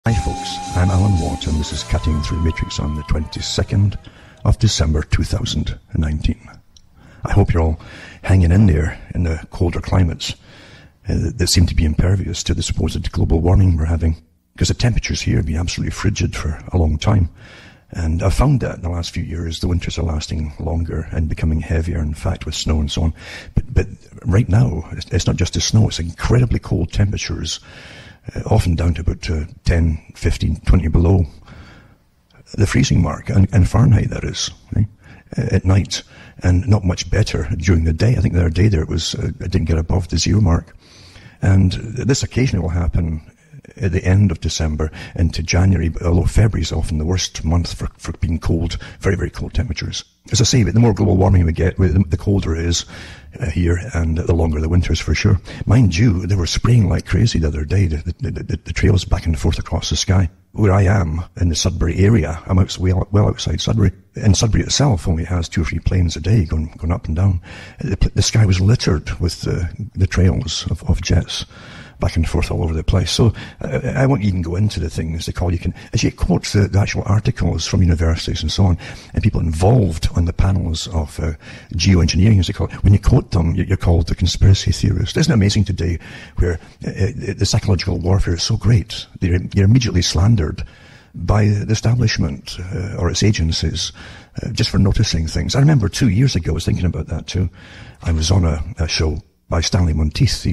Hi folks, I'm Alan Watt and this is Cutting Through the Matrix on the 22nd of December 2019. I hope you're all hanging in there in the colder climates that seem to be impervious to the supposed global warming we're having. Because the temperatures here have been absolutely frigid for a long time. And I've found that in the last few years the winters are lasting longer and becoming heavier, in fact, with snow and so on. But right now, it's not just the snow, it's incredibly cold temperatures. Often down to about 10, 15, 20 below the freezing mark, and Fahrenheit that is, at night, and not much better during the day. I think the other day there it didn't get above the 0 mark. And this occasionally will happen at the end of December into January, although February is often the worst month for being cold, very, very cold temperatures. As I say, the more global warming we get, the colder it is here, and the longer the winters for sure. Mind you, they were spraying like crazy the other day, the trails back and forth across the sky. Where I am, in the Sudbury area, I'm well outside Sudbury, and Sudbury itself only has 2 or 3 planes a day going up and down. The sky was littered with the trails of jets back and forth all over the place. So I won't even go into the things they call. As you quote the actual articles from universities and so on, and people involved on the panels of geoengineering, as they call it, when you quote them, you're called a conspiracy theorist. Isn't it amazing today where the psychological warfare is so great? You're immediately slandered by the establishment or its agencies just for noticing things. I remember 2 years ago, I was thinking about that too. I was on a show by Stanley Monteith.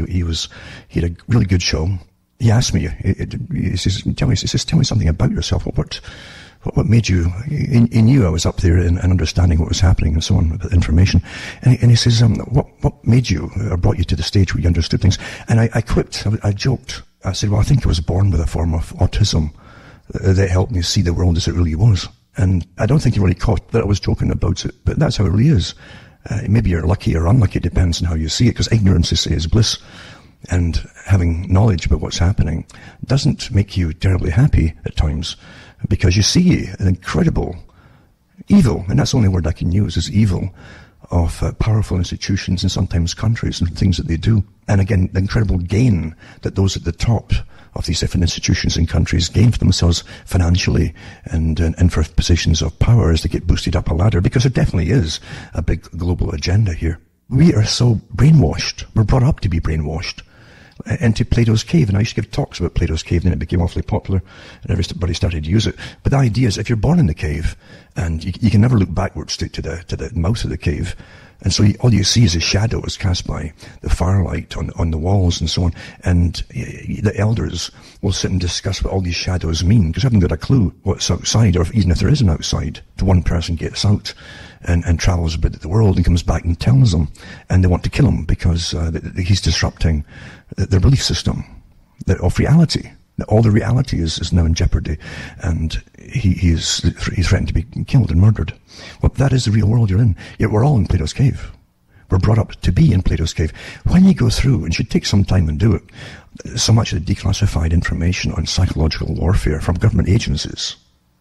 He had a really good show. He asked me, he says, tell me something about yourself. What made you, he knew I was up there and understanding what was happening and so on, about information. And he says, what made you, or brought you to the stage where you understood things? And I quipped, I joked. I said, well, I think I was born with a form of autism that helped me see the world as it really was. And I don't think he really caught that I was joking about it, but that's how it really is. Maybe you're lucky or unlucky, it depends on how you see it, because ignorance is bliss. And having knowledge about what's happening doesn't make you terribly happy at times, because you see an incredible evil, and that's the only word I can use, is evil, of powerful institutions and sometimes countries and things that they do. And again, the incredible gain that those at the top of these different institutions and countries gain for themselves financially and for positions of power as they get boosted up a ladder, because there definitely is a big global agenda here. We are so brainwashed. We're brought up to be brainwashed into Plato's Cave. And I used to give talks about Plato's Cave, and then it became awfully popular and everybody started to use it. But the idea is, if you're born in the cave and you can never look backwards to the mouth of the cave, and so all you see is a shadow is cast by the firelight on the walls and so on. And the elders will sit and discuss what all these shadows mean, because they haven't got a clue what's outside, or even if there is an outside. The one person gets out and travels about the world and comes back and tells them, and they want to kill him because he's disrupting their belief system of reality. All the reality is now in jeopardy, and he's threatened to be killed and murdered. Well, that is the real world you're in. Yet we're all in Plato's Cave. We're brought up to be in Plato's Cave. When you go through, and you should take some time and do it, so much of the declassified information on psychological warfare from government agencies,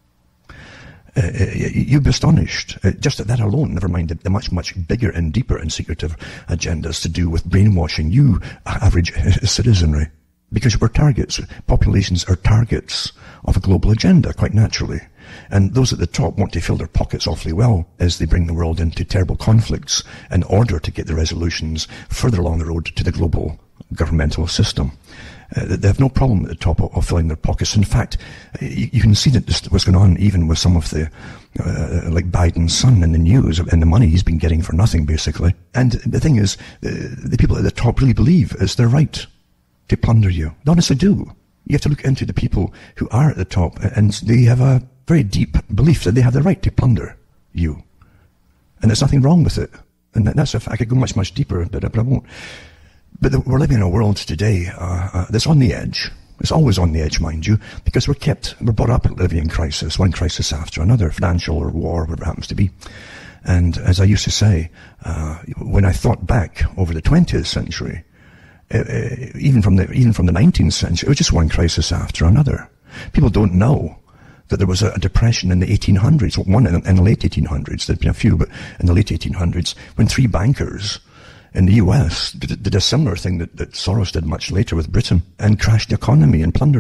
you'd be astonished. Just at that alone, never mind the much, much bigger and deeper and secretive agendas to do with brainwashing you, average citizenry. Because we're targets. Populations are targets of a global agenda, quite naturally. And those at the top want to fill their pockets awfully well as they bring the world into terrible conflicts in order to get the resolutions further along the road to the global governmental system. They have no problem at the top of filling their pockets. In fact, you can see that what's going on even with some of the, like Biden's son in the news, and the money he's been getting for nothing, basically. And the thing is, the people at the top really believe it's their right to plunder you. They honestly do. You have to look into the people who are at the top, and they have a very deep belief that they have the right to plunder you. And there's nothing wrong with it. And that's a fact. I could go much, much deeper, but I won't. But we're living in a world today that's on the edge. It's always on the edge, mind you, because we're brought up living in crisis, one crisis after another, financial or war, whatever it happens to be. And as I used to say, when I thought back over the 20th century, even from the 19th century, it was just one crisis after another. People don't know that there was a depression in the 1800s, one in the late 1800s, there'd been a few, but in the late 1800s, when 3 bankers in the US did a similar thing that Soros did much later with Britain, and crashed the economy and plundered it.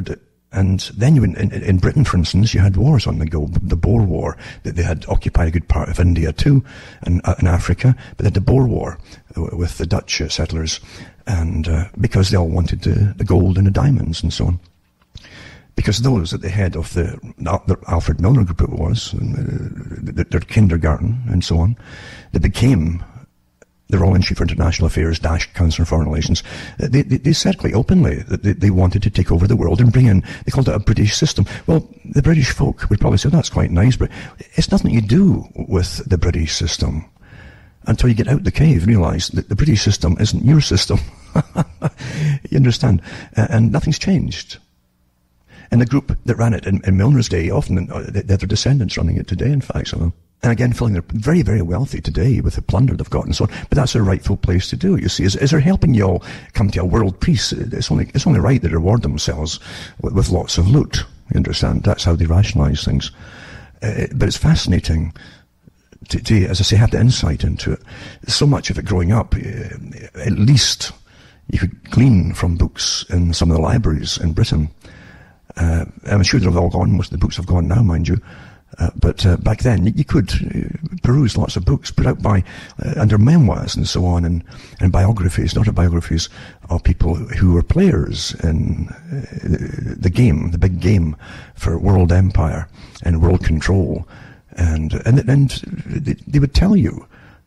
And then in Britain, for instance, you had wars on the go. The Boer War, they had occupied a good part of India too, and in Africa, but they had the Boer War with the Dutch settlers, and because they all wanted the gold and the diamonds and so on. Because those at the head of the Alfred Milner group it was, their kindergarten and so on, they became the Royal Institute for International Affairs -- Council on Foreign Relations. They said quite openly that they wanted to take over the world and bring in, they called it a British system. Well, the British folk would probably say, that's quite nice, but it's nothing you do with the British system until you get out the cave and realise that the British system isn't your system. You understand? And nothing's changed. And the group that ran it in Milner's day, often they're their descendants running it today, in fact, some of them. And again, feeling they're very, very wealthy today with the plunder they've got and so on. But that's their rightful place to do it, you see. As they're helping you all come to a world peace, it's only right they reward themselves with lots of loot. You understand? That's how they rationalise things. But it's fascinating to, as I say, have the insight into it. So much of it growing up, at least you could glean from books in some of the libraries in Britain. I'm sure they've all gone. Most of the books have gone now, mind you. But back then, you could peruse lots of books put out by under memoirs and so on, and biographies, autobiographies of people who were players in the game, the big game for world empire and world control, and they would tell you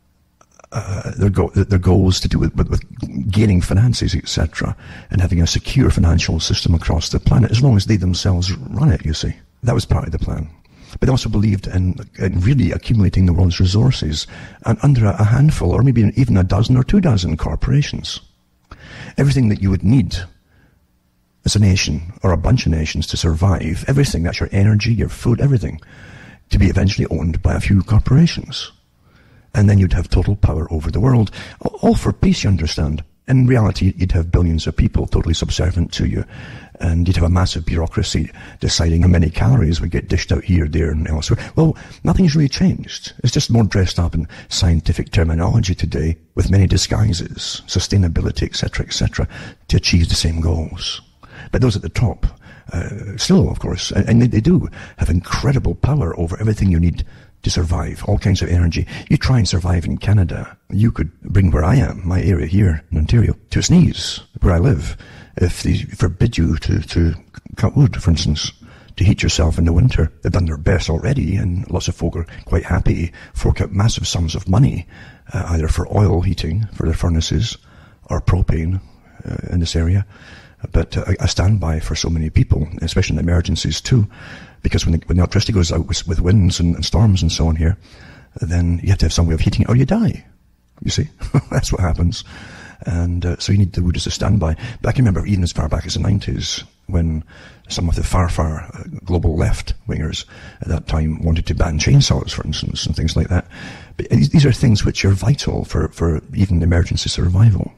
their goals to do with gaining finances, etc., and having a secure financial system across the planet, as long as they themselves run it, you see. That was part of the plan. But they also believed in really accumulating the world's resources and under a handful, or maybe even a dozen or 24 corporations. Everything that you would need as a nation, or a bunch of nations, to survive, everything, that's your energy, your food, everything, to be eventually owned by a few corporations. And then you'd have total power over the world, all for peace, you understand. In reality, you'd have billions of people totally subservient to you, and you'd have a massive bureaucracy deciding how many calories would get dished out here, there, and elsewhere. Well, nothing's really changed. It's just more dressed up in scientific terminology today, with many disguises, sustainability, etc., to achieve the same goals. But those at the top, still, of course, and they do have incredible power over everything you need to survive, all kinds of energy. You try and survive in Canada, you could bring where I am, my area here in Ontario, to its knees, where I live, if they forbid you to cut wood, for instance, to heat yourself in the winter. They've done their best already, and lots of folk are quite happy, fork out massive sums of money, either for oil heating, for their furnaces, or propane in this area. But a standby for so many people, especially in emergencies too, because when the electricity goes out with winds and storms and so on here, then you have to have some way of heating it or you die. You see, that's what happens. And so you need the wood as a standby. But I can remember even as far back as the 90s, when some of the far global left-wingers at that time wanted to ban chainsaws, for instance, and things like that. But these are things which are vital for even emergency survival.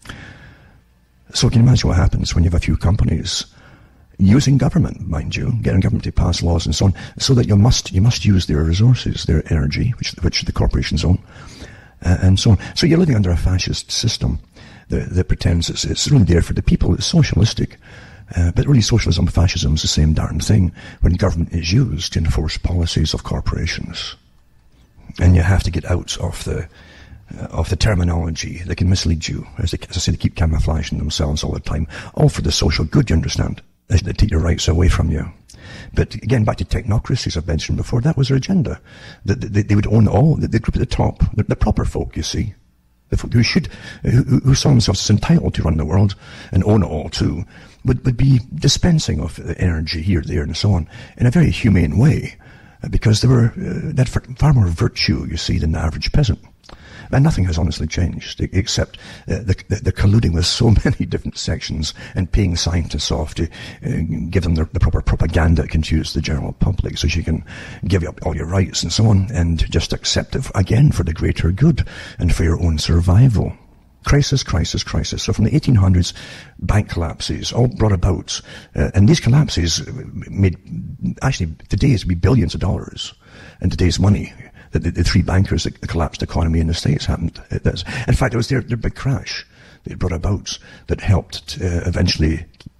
So can you imagine what happens when you have a few companies using government, mind you, getting government to pass laws and so on, so that you must use their resources, their energy, which the corporations own, and so on. So you're living under a fascist system that pretends it's really there for the people. It's socialistic, but really socialism and fascism is the same darn thing when government is used to enforce policies of corporations. And you have to get out of the terminology that can mislead you. As I say, they keep camouflaging themselves all the time, all for the social good, you understand. They take your rights away from you. But again, back to technocracy, as I've mentioned before, that was their agenda. They would own all, the group at the top, the proper folk, you see, the folk who saw themselves as entitled to run the world and own it all too, would be dispensing of energy here, there, and so on in a very humane way, because they had far more virtue, you see, than the average peasant. And nothing has honestly changed, except the colluding with so many different sections and paying scientists off to give them the proper propaganda that confuse the general public, so you can give up all your rights and so on, and just accept it, again, for the greater good and for your own survival. Crisis. So from the 1800s, bank collapses, all brought about, and these collapses made, actually, today it would be billions of dollars in today's money. The three bankers that collapsed the economy in the States happened. In fact, it was their big crash that brought about that helped eventually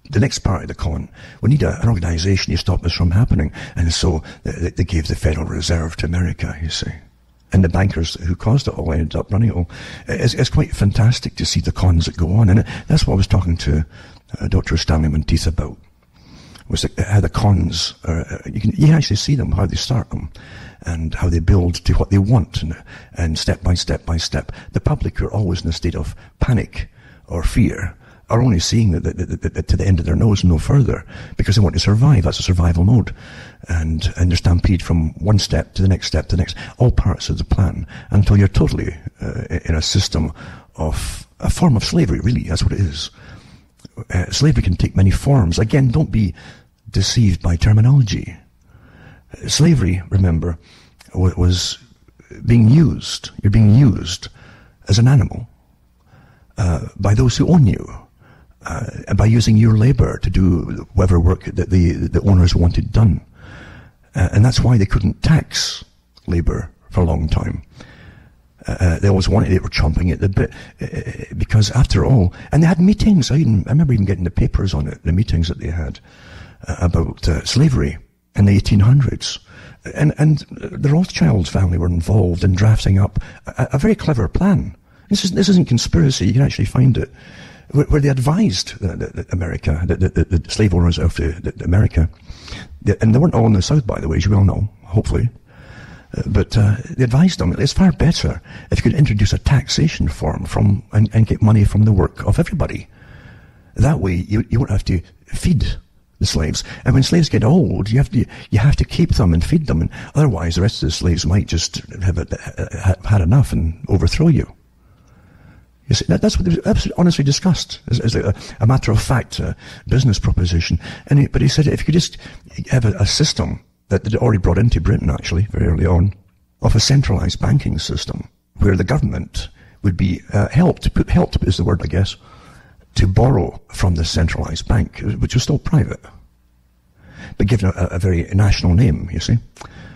the next part of the con, we need an organization to stop this from happening. And so they gave the Federal Reserve to America, you see. And the bankers who caused it all ended up running it all. It's quite fantastic to see the cons that go on. And that's what I was talking to Dr. Stanley Monteith about, was how the cons, you can actually see them, how they start them, and how they build to what they want, and step by step by step. The public, who are always in a state of panic or fear, are only seeing to the end of their nose and no further, because they want to survive. That's a survival mode. And they're stampede from one step to the next step to the next, all parts of the plan, until you're totally in a system of a form of slavery, really. That's what it is. Slavery can take many forms. Again, don't be deceived by terminology. Slavery, remember, was being used. You're being used as an animal by those who own you, by using your labor to do whatever work that the owners wanted done. And that's why they couldn't tax labor for a long time. They always wanted, they were chomping at the bit, because after all, and they had meetings. I remember even getting the papers on it, the meetings that they had about slavery in the 1800s. And the Rothschild family were involved in drafting up a very clever plan. This isn't conspiracy. You can actually find it, where they advised America, the slave owners of America, and they weren't all in the South, by the way, as you well know, hopefully. But they advised them, it's far better if you could introduce a taxation form and get money from the work of everybody. That way, you won't have to feed the slaves. And when slaves get old, you have to keep them and feed them, and otherwise the rest of the slaves might just have had enough and overthrow you. You see, that's what was absolutely honestly discussed as a matter of fact business proposition. But he said, if you could just have a system that they'd already brought into Britain, actually, very early on, of a centralized banking system, where the government would be helped is the word, I guess, to borrow from the centralized bank, which was still private, but given a very national name, you see.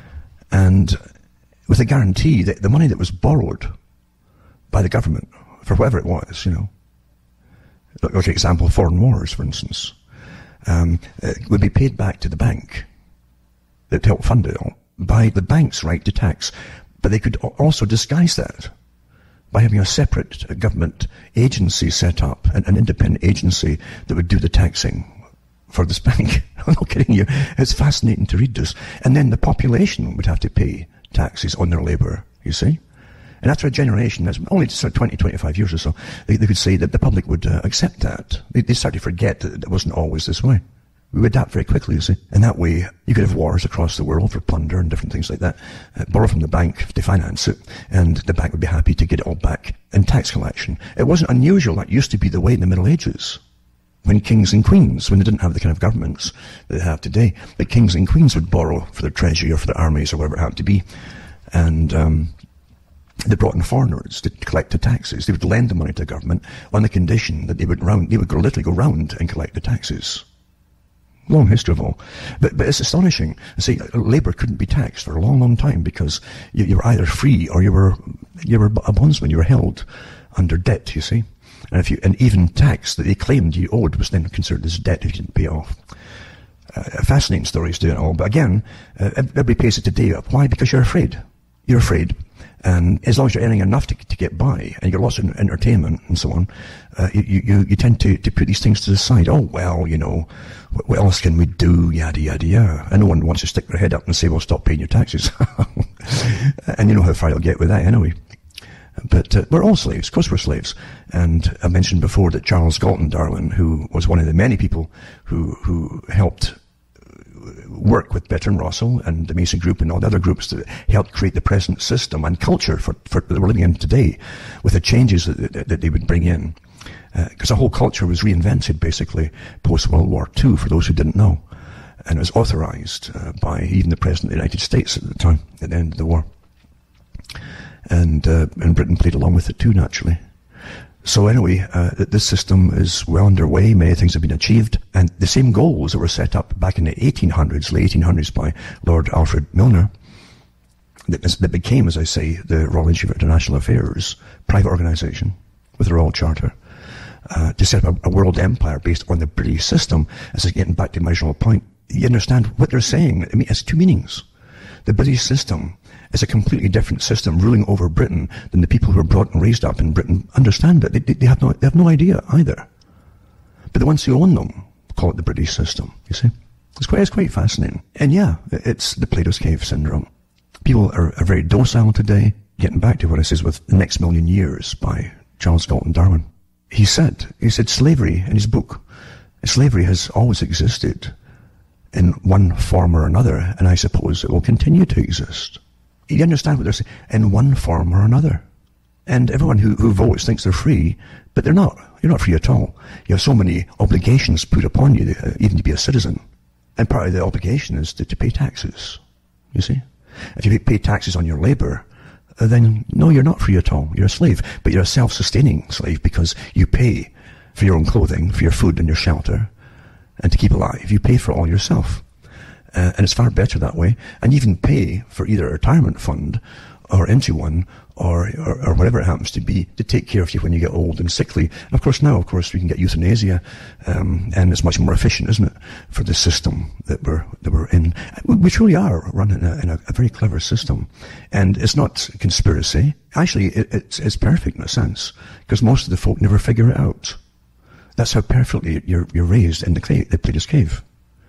And with a guarantee that the money that was borrowed by the government, for whatever it was, you know, like an example, foreign wars, for instance, would be paid back to the bank that helped fund it all by the bank's right to tax. But they could also disguise that by having a separate government agency set up, an independent agency that would do the taxing for this bank. I'm not kidding you. It's fascinating to read this. And then the population would have to pay taxes on their labor, you see. And after a generation, that's only sort of 20, 25 years or so, they could say that the public would accept that. They start to forget that it wasn't always this way. We would adapt very quickly, you see. And that way, you could have wars across the world for plunder and different things like that, borrow from the bank to finance it, and the bank would be happy to get it all back in tax collection. It wasn't unusual. That used to be the way in the Middle Ages, when kings and queens, when they didn't have the kind of governments that they have today, but kings and queens would borrow for their treasury or for their armies or whatever it happened to be. And they brought in foreigners to collect the taxes. They would lend the money to the government on the condition that they would literally go round and collect the taxes. Long history of all. But it's astonishing. See, labor couldn't be taxed for a long, long time because you were either free or you were a bondsman. You were held under debt, you see. And even tax that they claimed you owed was then considered as debt if you didn't pay off. Fascinating stories to it all. But again, everybody pays it today. Why? Because you're afraid. You're afraid. And as long as you're earning enough to get by, and you get lots of entertainment and so on, you tend to put these things to the side. Oh, well, you know, what else can we do? Yada, yada, yada. And no one wants to stick their head up and say, well, stop paying your taxes. And you know how far you'll get with that anyway. But we're all slaves. Of course we're slaves. And I mentioned before that Charles Galton Darwin, who was one of the many people who helped work with Bertrand Russell and the Mason Group and all the other groups that helped create the present system and culture for that we're living in today, with the changes that they would bring in. Because the whole culture was reinvented, basically, post-World War II, for those who didn't know. And it was authorized by even the President of the United States at the time, at the end of the war. And Britain played along with it too, naturally. So anyway, this system is well underway. Many things have been achieved. And the same goals that were set up back in the 1800s, late 1800s, by Lord Alfred Milner, that became, as I say, the Royal Institute for International Affairs, private organization with a Royal Charter, to set up a world empire based on the British system. As I'm getting back to my original point, you understand what they're saying. I mean, it's two meanings. The British system is a completely different system ruling over Britain than the people who were brought and raised up in Britain understand it. They have no idea either. But the ones who own them call it the British system, you see. It's quite fascinating. And yeah, it's the Plato's Cave syndrome. People are very docile today. Getting back to what I says with The Next Million Years by Charles Galton Darwin. He said slavery in his book, slavery has always existed in one form or another, and I suppose it will continue to exist. You understand what they're saying? In one form or another. And everyone who votes thinks they're free, but they're not. You're not free at all. You have so many obligations put upon you, even to be a citizen. And part of the obligation is to pay taxes, you see. If you pay taxes on your labor, then no, you're not free at all. You're a slave, but you're a self-sustaining slave because you pay for your own clothing, for your food and your shelter, and to keep alive. You pay for all yourself. And it's far better that way. And you even pay for either a retirement fund or into one or whatever it happens to be to take care of you when you get old and sickly. And of course now, we can get euthanasia, and it's much more efficient, isn't it, for the system that we're in. We truly are running in a very clever system. And it's not conspiracy. Actually, it's perfect in a sense, because most of the folk never figure it out. That's how perfectly you're raised in the Plato's Cave.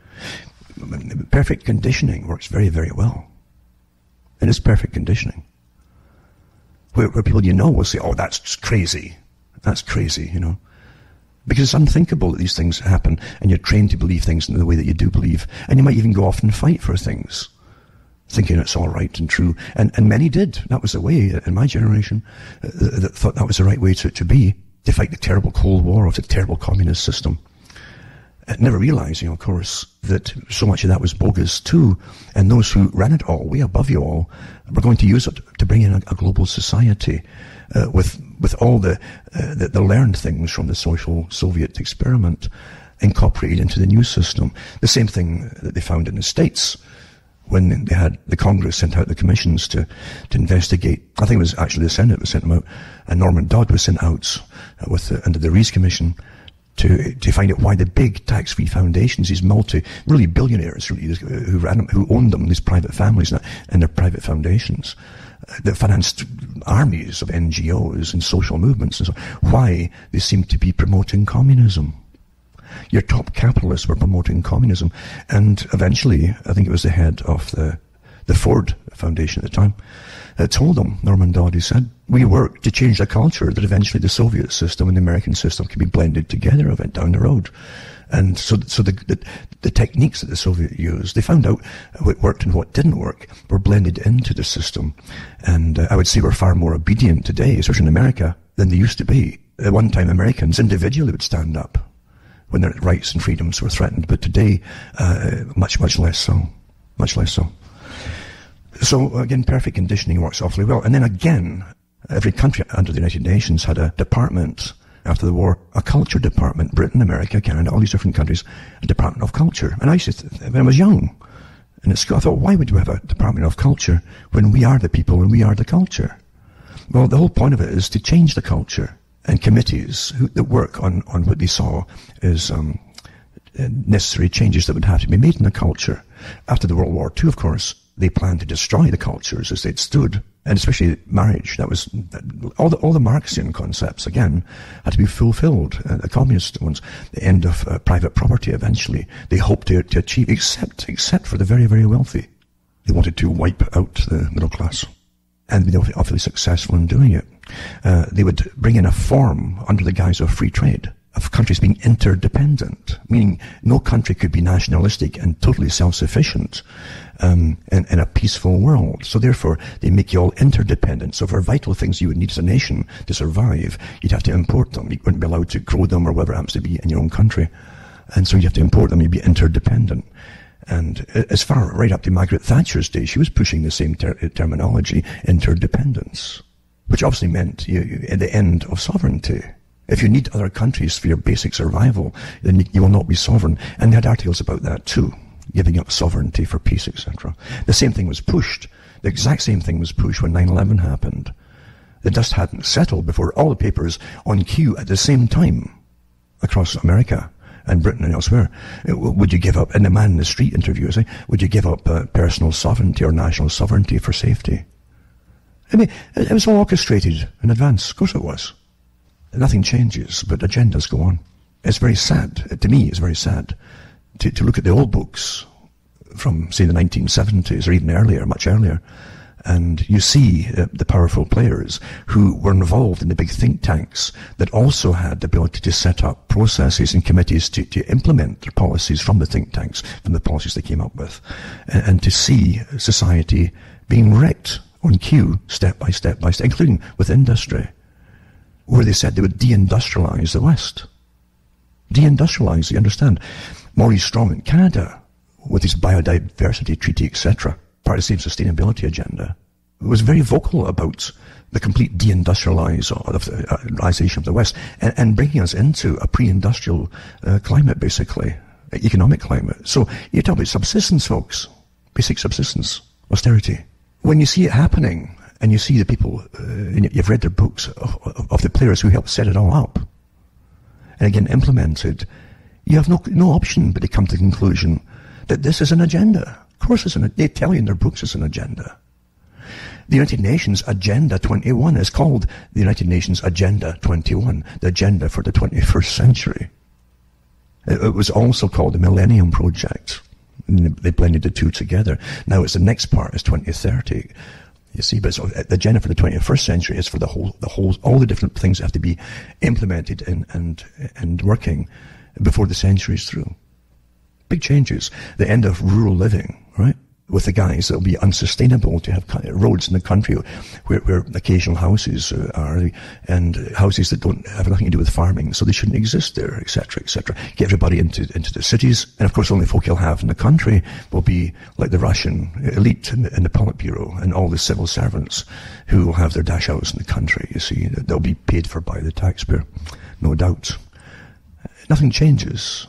Perfect conditioning works very, very well. And it's perfect conditioning. Where people will say, oh, that's crazy. That's crazy, Because it's unthinkable that these things happen, and you're trained to believe things in the way that you do believe. And you might even go off and fight for things, thinking it's all right and true. And many did. That was the way in my generation that thought that was the right way to be, to fight the terrible Cold War of the terrible communist system. Never realizing, of course, that so much of that was bogus too, and those who ran it all, way above you all, were going to use it to bring in a global society with all the learned things from the social Soviet experiment incorporated into the new system. The same thing that they found in the States when they had the Congress sent out the commissions to investigate. I think it was actually the Senate that sent them out, and Norman Dodd was sent out under the Rees Commission to find out why the big tax-free foundations, these really billionaires who owned them, these private families and their private foundations, that financed armies of NGOs and social movements and so on, why they seemed to be promoting communism. Your top capitalists were promoting communism. And eventually, I think it was the head of the Ford Foundation at the time, told them, Norman Dodd, he said, we work to change the culture that eventually the Soviet system and the American system can be blended together down the road. And so the techniques that the Soviet used, they found out what worked and what didn't work, were blended into the system. And I would say we're far more obedient today, especially in America, than they used to be. At one time, Americans individually would stand up when their rights and freedoms were threatened, but today, much, much less so. Much less so. So again, perfect conditioning works awfully well. And then again, every country under the United Nations had a department after the war, a culture department. Britain, America, Canada, all these different countries, a department of culture. And I used to, when I was young, and at school, I thought, why would we have a department of culture when we are the people and we are the culture? Well, the whole point of it is to change the culture. And committees that work on what they saw as necessary changes that would have to be made in the culture. After the World War II, of course, they planned to destroy the cultures as they'd stood, and especially marriage. That was all the Marxian concepts, again, had to be fulfilled. The communist ones, the end of private property eventually, they hoped to achieve, except for the very, very wealthy. They wanted to wipe out the middle class. And they were awfully successful in doing it. They would bring in a form under the guise of free trade, of countries being interdependent, meaning no country could be nationalistic and totally self-sufficient in a peaceful world. So therefore, they make you all interdependent. So for vital things you would need as a nation to survive, you'd have to import them. You wouldn't be allowed to grow them or whatever it happens to be in your own country. And so you'd have to import them. You'd be interdependent. And as far right up to Margaret Thatcher's day, she was pushing the same terminology, interdependence, which obviously meant at the end of sovereignty. If you need other countries for your basic survival, then you will not be sovereign. And they had articles about that too, giving up sovereignty for peace, etc. The same thing was pushed. The exact same thing was pushed when 9/11 happened. The dust hadn't settled before all the papers on cue at the same time across America and Britain and elsewhere. Would you give up, in the man in the street interview, would you give up personal sovereignty or national sovereignty for safety? I mean, it was all orchestrated in advance. Of course it was. Nothing changes, but agendas go on. It's very sad, to me it's very sad, to look at the old books from, say, the 1970s or even earlier, much earlier, and you see the powerful players who were involved in the big think tanks that also had the ability to set up processes and committees to implement their policies from the think tanks, from the policies they came up with, and to see society being wrecked on cue, step by step by step, including with industry, where they said they would deindustrialize the West. Deindustrialize, you understand? Maurice Strong in Canada, with his biodiversity treaty, etc., part of the same sustainability agenda, was very vocal about the complete deindustrialization of the West and bringing us into a pre-industrial climate, basically, economic climate. So you talk about subsistence, folks, basic subsistence, austerity. When you see it happening, and you see the people, you've read their books of the players who helped set it all up, and again implemented, you have no option but to come to the conclusion that this is an agenda. Of course they tell you in their books it's an agenda. The United Nations Agenda 21 is called the United Nations Agenda 21, the agenda for the 21st century. It was also called the Millennium Project. They blended the two together. Now it's the next part is 2030. You see, but the agenda for the 21st century is for all the different things that have to be implemented and working before the century is through. Big changes. The end of rural living, right? With the guys, it'll be unsustainable to have roads in the country where occasional houses are, and houses that don't have nothing to do with farming, so they shouldn't exist there, etc., etc. Get everybody into the cities, and of course the only folk you'll have in the country will be like the Russian elite in the Politburo and all the civil servants who will have their dash outs in the country, you see. They'll be paid for by the taxpayer, no doubt. Nothing changes,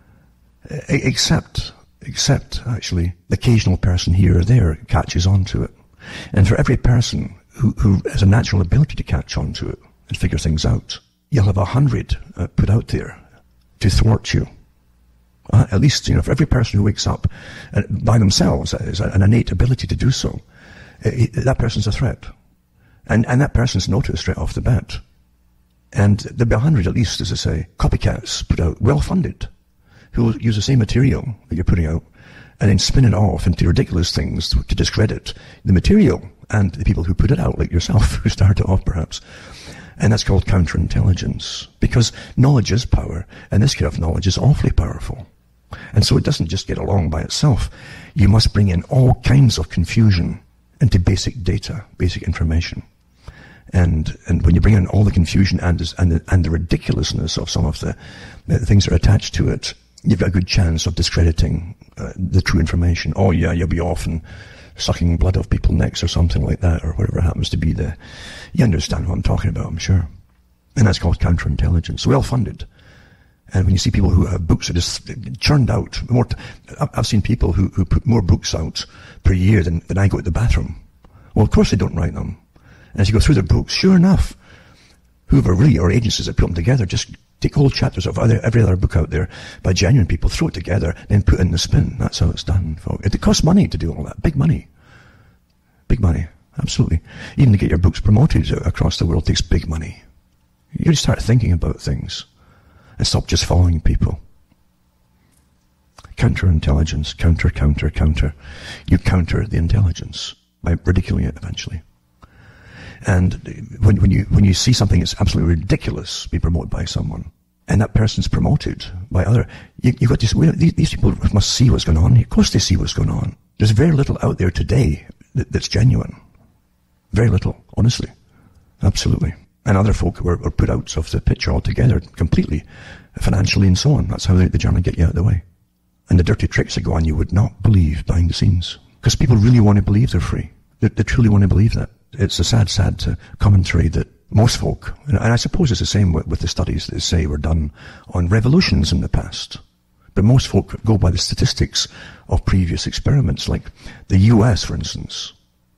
except actually the occasional person here or there catches on to it. And for every person who has a natural ability to catch on to it and figure things out, you'll have 100 put out there to thwart you. At least, for every person who wakes up by themselves, has an innate ability to do so, that person's a threat. And that person's noticed straight off the bat. And there'll be 100 at least, as I say, copycats put out, well-funded, who will use the same material that you're putting out and then spin it off into ridiculous things to discredit the material and the people who put it out, like yourself, who started off perhaps. And that's called counterintelligence, because knowledge is power, and this kind of knowledge is awfully powerful. And so it doesn't just get along by itself. You must bring in all kinds of confusion into basic data, basic information. And when you bring in all the confusion and the ridiculousness of some of the things that are attached to it, you've got a good chance of discrediting the true information. Oh yeah, you'll be off and sucking blood off people's necks or something like that, or whatever happens to be you understand what I'm talking about, I'm sure. And that's called counterintelligence, well funded. And when you see people who have books that are just churned out, I've seen people who put more books out per year than I go to the bathroom. Well, of course they don't write them. And as you go through their books, sure enough, whoever really, or agencies that put them together, just take whole chapters of every other book out there by genuine people, throw it together, then put in the spin. That's how it's done, folks. It costs money to do all that. Big money. Big money. Absolutely. Even to get your books promoted across the world takes big money. You got to start thinking about things and stop just following people. Counterintelligence. Counter. You counter the intelligence by ridiculing it eventually. And when you see something that's absolutely ridiculous be promoted by someone, and that person's promoted by other, you've got to, these people must see what's going on. Of course they see what's going on. There's very little out there today that's genuine. Very little, honestly. Absolutely. And other folk were put out of the picture altogether, completely, financially and so on. That's how they generally get you out of the way. And the dirty tricks that go on, you would not believe behind the scenes. Because people really want to believe they're free. They truly want to believe that. It's a sad commentary that most folk, and I suppose it's the same with the studies that say were done on revolutions in the past, but most folk go by the statistics of previous experiments, like the US, for instance,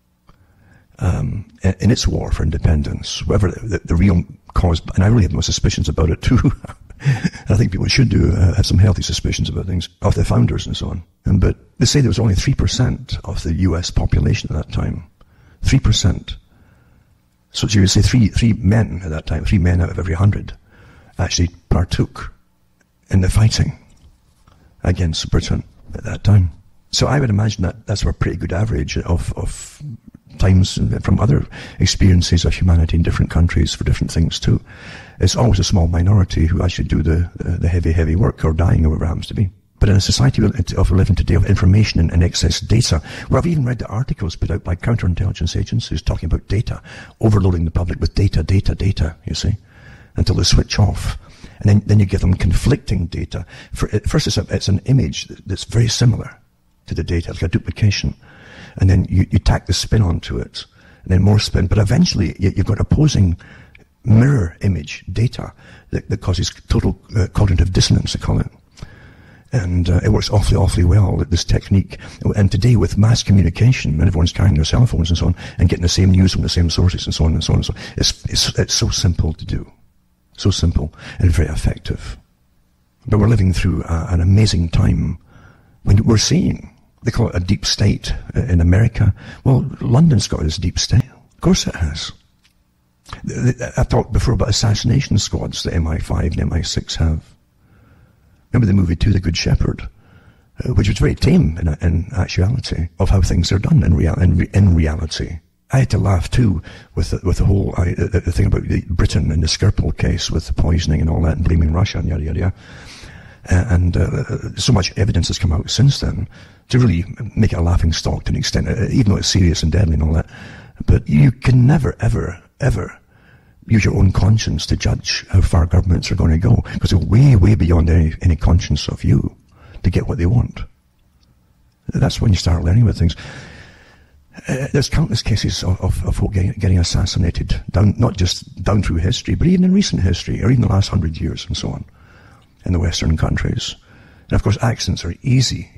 in its war for independence, whatever the real cause, and I really have no suspicions about it too, I think people should have some healthy suspicions about things, of the founders and so on. But they say there was only 3% of the US population at that time. 3%. So you would say three men at that time, 3 men out of every 100 actually partook in the fighting against Britain at that time. So I would imagine that that's a pretty good average of times from other experiences of humanity in different countries for different things too. It's always a small minority who actually do the heavy work, or dying, or whatever it happens to be. But in a society of living today of information and excess data, where I've even read the articles put out by counterintelligence agencies talking about data, overloading the public with data, you see, until they switch off. And then you give them conflicting data. First, it's an image that's very similar to the data, like a duplication. And then you tack the spin onto it, and then more spin. But eventually, you've got opposing mirror image data that causes total cognitive dissonance, they call it. And it works awfully well, this technique. And today, with mass communication, and everyone's carrying their cell phones and so on, and getting the same news from the same sources and so on and so on and so on, it's so simple to do. So simple and very effective. But we're living through an amazing time when we're seeing, they call it a deep state in America. Well, London's got this deep state. Of course it has. I've talked before about assassination squads that MI5 and MI6 have. Remember the movie The Good Shepherd, which was very tame in actuality of how things are done in reality. I had to laugh too with the whole the thing about Britain and the Skripal case with the poisoning and all that, and blaming Russia and yada yada yada. And so much evidence has come out since then to really make it a laughing stock to an extent, even though it's serious and deadly and all that. But you can never, ever, ever use your own conscience to judge how far governments are going to go, because they're way, way beyond any conscience of you to get what they want. That's when you start learning about things. There's countless cases of folk getting assassinated, not just down through history, but even in recent history, or even the last 100 years and so on, in the Western countries. And of course, accidents are easy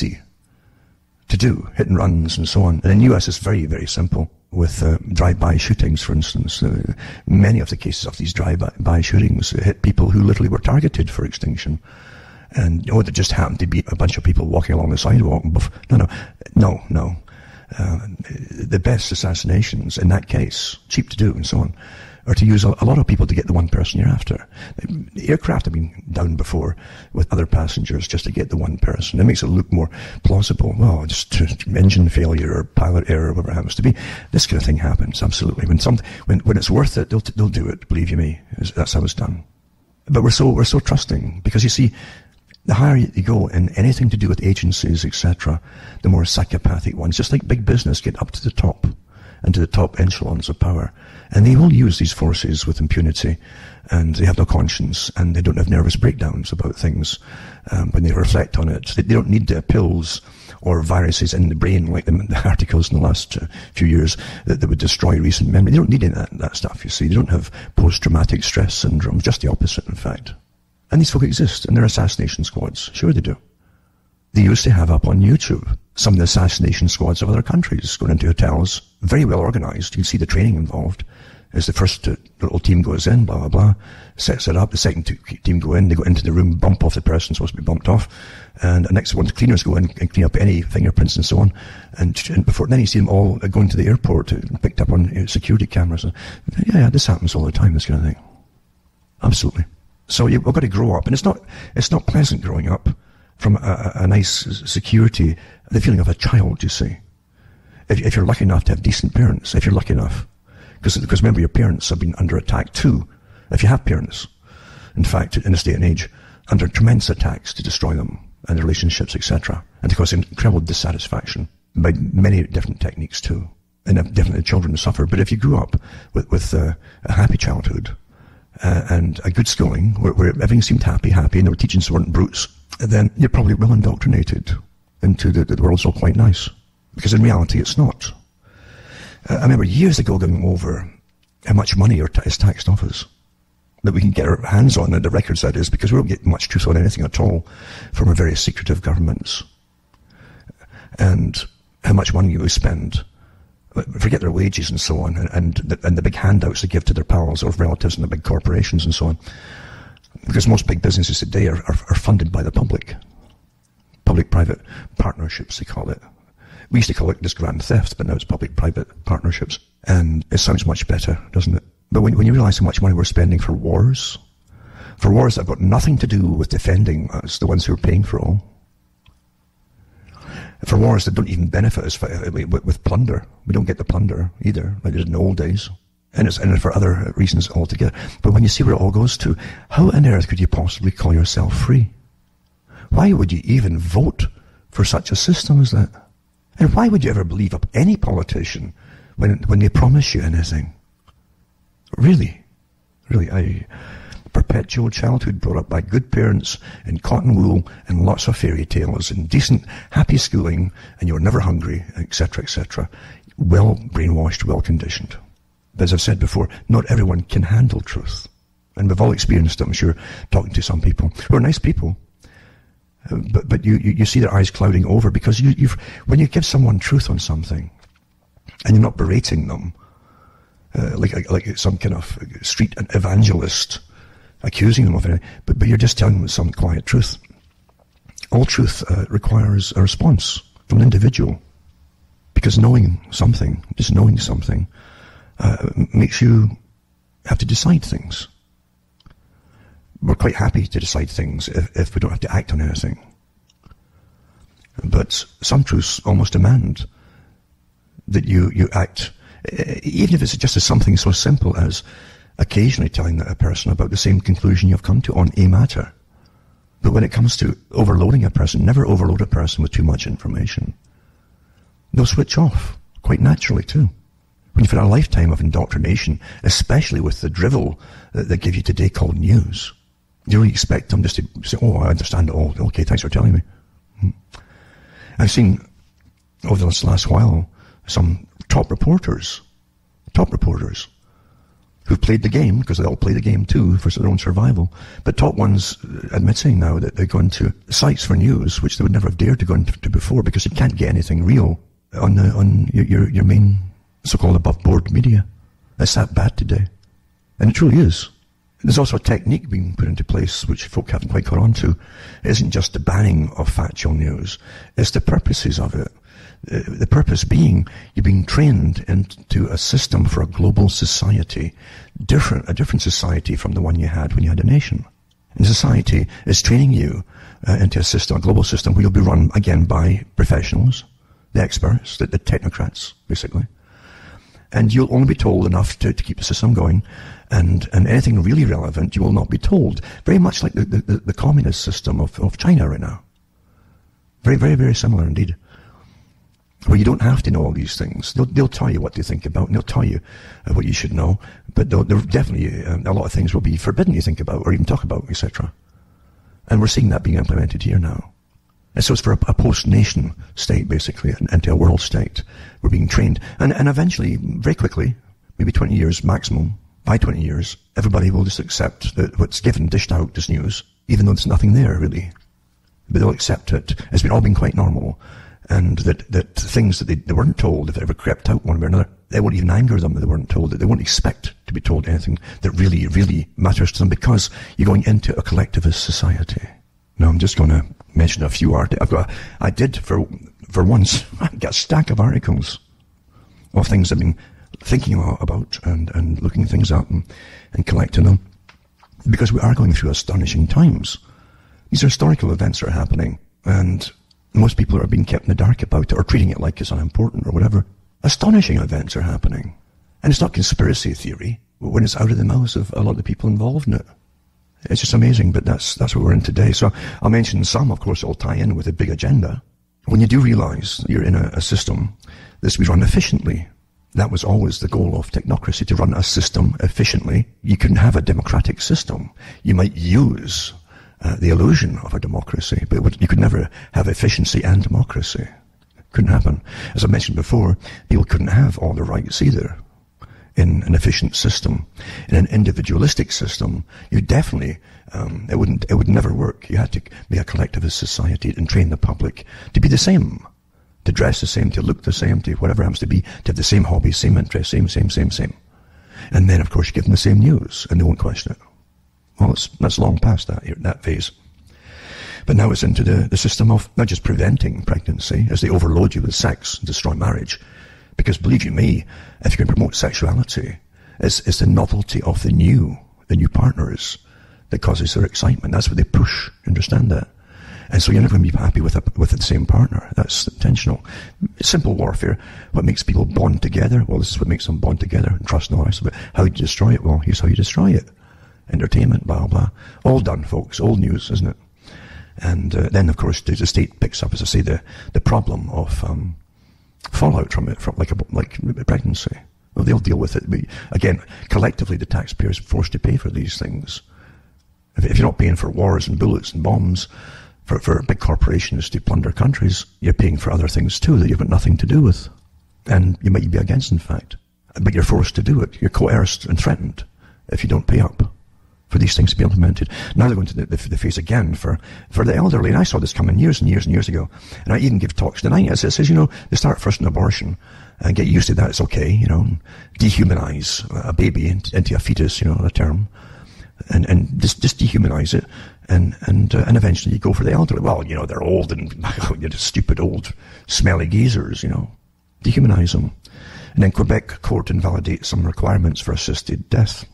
to do, hit and runs and so on. And in the US, it's very, very simple. With drive-by shootings, for instance, many of the cases of these drive-by shootings hit people who literally were targeted for extinction. And there just happened to be a bunch of people walking along the sidewalk. No. The best assassinations in that case, cheap to do and so on, are to use a lot of people to get the one person you're after. Aircraft have been down before with other passengers just to get the one person. It makes it look more plausible. Well, just engine failure or pilot error, whatever it happens to be. This kind of thing happens, absolutely. When it's worth it, they'll do it, believe you me. That's how it's done. But we're so trusting, because you see, the higher you go in anything to do with agencies, etc., the more psychopathic ones, just like big business, get up to the top and to the top echelons of power. And they will use these forces with impunity, and they have no conscience, and they don't have nervous breakdowns about things when they reflect on it. They don't need pills or viruses in the brain like the articles in the last few years that would destroy recent memory. They don't need any of that stuff, you see. They don't have post-traumatic stress syndrome, just the opposite, in fact. And these folk exist, and they're assassination squads. Sure they do. They used to have up on YouTube some of the assassination squads of other countries going into hotels, very well organized. You can see the training involved. As the first little team goes in, blah, blah, blah, sets it up. The second team go in, they go into the room, bump off the person supposed to be bumped off. And the next one, the cleaners go in and clean up any fingerprints and so on. And before then you see them all going to the airport, picked up on security cameras. Yeah, this happens all the time, this kind of thing. Absolutely. So we've got to grow up. And it's not pleasant growing up from a nice security, the feeling of a child, you see. If you're lucky enough to have decent parents, if you're lucky enough. Because remember, your parents have been under attack too, if you have parents. In fact, in this day and age, under tremendous attacks to destroy them and their relationships, etc. And to cause incredible dissatisfaction by many different techniques too. And definitely the children suffer. But if you grew up with a happy childhood and a good schooling, where everything seemed happy, and their teachings weren't brutes, then you're probably well indoctrinated into the world's all quite nice. Because in reality, it's not. I remember years ago going over how much money is taxed off us, that we can get our hands on, the records that is, because we don't get much truth on anything at all from our very secretive governments. And how much money we spend, forget their wages and so on, and the big handouts they give to their pals or relatives and the big corporations and so on. Because most big businesses today are funded by the public. Public-private partnerships, they call it. We used to call it just grand theft, but now it's public-private partnerships. And it sounds much better, doesn't it? But when you realize how much money we're spending for wars that have got nothing to do with defending us, the ones who are paying for all, for wars that don't even benefit us with plunder. We don't get the plunder either, like it did in the old days. And it's for other reasons altogether. But when you see where it all goes to, how on earth could you possibly call yourself free? Why would you even vote for such a system as that? And why would you ever believe up any politician when they promise you anything? Really, a perpetual childhood brought up by good parents in cotton wool and lots of fairy tales and decent, happy schooling, and you were never hungry, etc., etc. Well brainwashed, well conditioned. But as I've said before, not everyone can handle truth. And we've all experienced it, I'm sure, talking to some people who are nice people. But you see their eyes clouding over because when you give someone truth on something and you're not berating them, like some kind of street evangelist accusing them of anything, but you're just telling them some quiet truth. All truth requires a response from an individual, because just knowing something, makes you have to decide things. We're quite happy to decide things if we don't have to act on anything. But some truths almost demand that you act, even if it's just something so simple as occasionally telling a person about the same conclusion you've come to on a matter. But when it comes to overloading a person, never overload a person with too much information. They'll switch off, quite naturally too. When you've had a lifetime of indoctrination, especially with the drivel that they give you today called news, you really expect them just to say, oh, I understand it all. Okay, thanks for telling me. I've seen over this last while some top reporters who've played the game, because they all play the game too for their own survival, but top ones admitting now that they go into sites for news which they would never have dared to go into before, because you can't get anything real on your main so-called above-board media. It's that bad today. And it truly is. There's also a technique being put into place which folk haven't quite caught on to. It isn't just the banning of factual news, it's the purposes of it. The purpose being you're being trained into a system for a global society, a different society from the one you had when you had a nation. And society is training you into a system, a global system, where you'll be run again by professionals, the experts, the technocrats, basically. And you'll only be told enough to keep the system going, and anything really relevant you will not be told. Very much like the communist system of China right now. Very, very, very similar indeed. Where you don't have to know all these things. They'll tell you what to think about, and they'll tell you what you should know, but there definitely a lot of things will be forbidden you think about or even talk about, etc. And we're seeing that being implemented here now. And so it's for a post-nation state, basically, into a world state. We're being trained. And eventually, very quickly, maybe 20 years maximum, by 20 years, everybody will just accept that what's given, dished out as news, even though there's nothing there, really. But they'll accept it. It's all been quite normal. And that things that they weren't told, if they ever crept out one way or another, they won't even anger them that they weren't told, that they won't expect to be told anything that really, really matters to them, because you're going into a collectivist society. Now, I'm just going to mention a few articles. I did, for once, I got a stack of articles of things I've been thinking about and looking things up and collecting them, because we are going through astonishing times. These are historical events that are happening, and most people are being kept in the dark about it, or treating it like it's unimportant or whatever. Astonishing events are happening. And it's not conspiracy theory when it's out of the mouths of a lot of the people involved in it. It's just amazing, but that's what we're in today. So I'll mention some, of course, it'll tie in with a big agenda. When you do realize you're in a system that's to be run efficiently, that was always the goal of technocracy, to run a system efficiently. You couldn't have a democratic system. You might use the illusion of a democracy, but you could never have efficiency and democracy. Couldn't happen. As I mentioned before, people couldn't have all the rights either. In an efficient system, in an individualistic system, you definitely, it would never work. You had to be a collectivist society and train the public to be the same, to dress the same, to look the same, to whatever happens to be, to have the same hobbies, same interests, same. And then, of course, you give them the same news, and they won't question it. Well, that's long past that phase. But now it's into the system of not just preventing pregnancy, as they overload you with sex and destroy marriage. Because believe you me, if you can promote sexuality, it's the novelty of the new partners that causes their excitement. That's what they push. You understand that? And so you're never going to be happy with the same partner. That's intentional. It's simple warfare. What makes people bond together? Well, this is what makes them bond together and trust and all the rest of it. How do you destroy it? Well, here's how you destroy it. Entertainment, blah, blah. All done, folks. Old news, isn't it? And then, of course, the state picks up, as I say, the problem of fallout from it, from like pregnancy. Well, they'll deal with it. Again, collectively, the taxpayers are forced to pay for these things. If you're not paying for wars and bullets and bombs, for big corporations to plunder countries, you're paying for other things too that you've got nothing to do with. And you might be against, in fact. But you're forced to do it. You're coerced and threatened if you don't pay up for these things to be implemented. Now they're going to the phase again for the elderly. And I saw this coming years and years and years ago. And I even give talks denying it. It says, they start first in abortion and get used to that. It's okay, dehumanize a baby into a fetus, a term. And just dehumanize it, and eventually you go for the elderly. Well, they're old and you're just stupid old smelly geezers, dehumanize them. And then Quebec court invalidates some requirements for assisted death.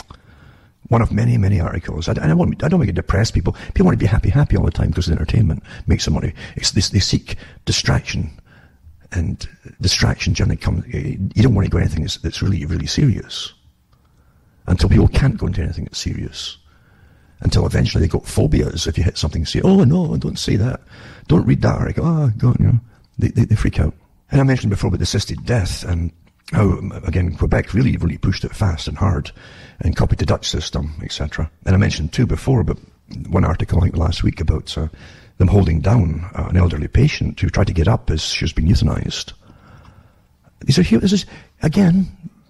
One of many, many articles. I don't want to depress people. People want to be happy all the time because of entertainment makes them money. They seek distraction, and distraction generally comes. You don't want to go anything that's really, really serious. Until people can't go into anything that's serious. Until eventually they got phobias if you hit something serious. Oh no, don't say that. Don't read that article. Oh God, they freak out. And I mentioned before about assisted death and how, again, Quebec really, really pushed it fast and hard and copied the Dutch system, etc. And I mentioned too before about one article I think last week about them holding down an elderly patient who tried to get up as she was being euthanized. This is, again,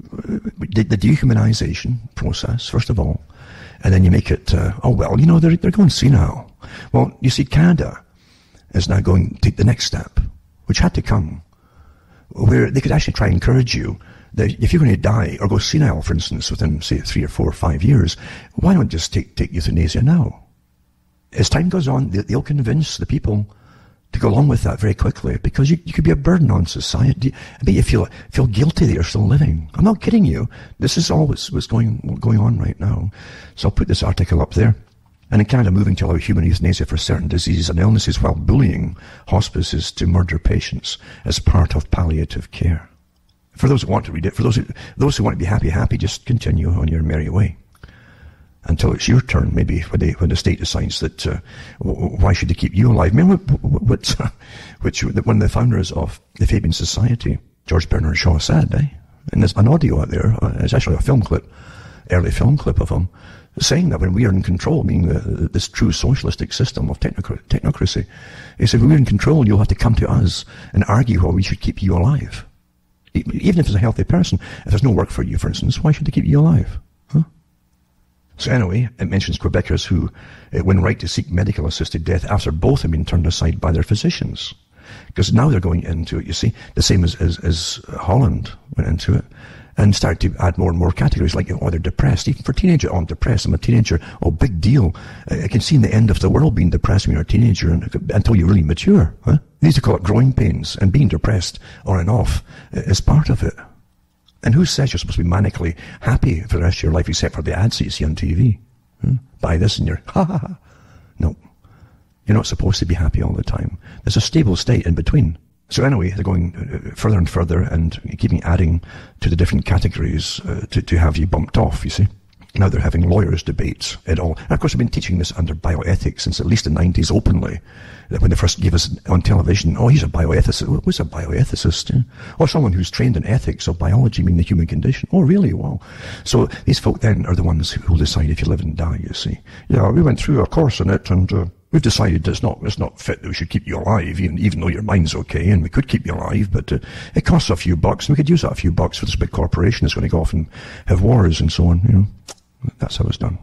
the dehumanization process, first of all, and then you make it, they're going senile. Well, you see, Canada is now going to take the next step, which had to come, where they could actually try and encourage you that if you're going to die or go senile, for instance, within, say, 3 or 4 or 5 years, why not just take euthanasia now? As time goes on, they'll convince the people to go along with that very quickly, because you could be a burden on society. I mean, you feel guilty that you're still living. I'm not kidding you. This is all what's going on right now. So I'll put this article up there. And in Canada, moving to allow human euthanasia for certain diseases and illnesses while bullying hospices to murder patients as part of palliative care. For those who want to read it, for those who want to be happy, just continue on your merry way. Until it's your turn, maybe, when the state decides that, why should they keep you alive? Remember what one of the founders of the Fabian Society, George Bernard Shaw, said, And there's an audio out there, it's actually a early film clip of him, saying that when we are in control, meaning this true socialistic system of technocracy, he said, when we're in control, you'll have to come to us and argue why we should keep you alive. Even if it's a healthy person, if there's no work for you, for instance, why should they keep you alive? Huh? So anyway, it mentions Quebecers who win right to seek medical assisted death after both have been turned aside by their physicians. Because now they're going into it, you see, the same as Holland went into it, and started to add more and more categories, like, they're depressed. Even for teenagers, I'm depressed, I'm a teenager, big deal. I can see in the end of the world being depressed when you're a teenager until you really mature. Huh? They used to call it growing pains, and being depressed on and off is part of it. And who says you're supposed to be manically happy for the rest of your life except for the ads that you see on TV? Buy this and you're, ha ha ha. No. You're not supposed to be happy all the time. There's a stable state in between. So anyway, they're going further and further and keeping adding to the different categories to have you bumped off, you see. Now they're having lawyers' debates at all. And of course, I've been teaching this under bioethics since at least the 90s openly. When they first gave us on television, he's a bioethicist. What's a bioethicist? Or someone who's trained in ethics or biology, meaning the human condition. Oh, really? Wow. So these folk then are the ones who will decide if you live and die, you see. Yeah, we went through a course in it and we've decided it's not fit that we should keep you alive, even though your mind's okay, and we could keep you alive, but it costs a few bucks, and we could use that a few bucks for this big corporation that's going to go off and have wars and so on, That's how it's done.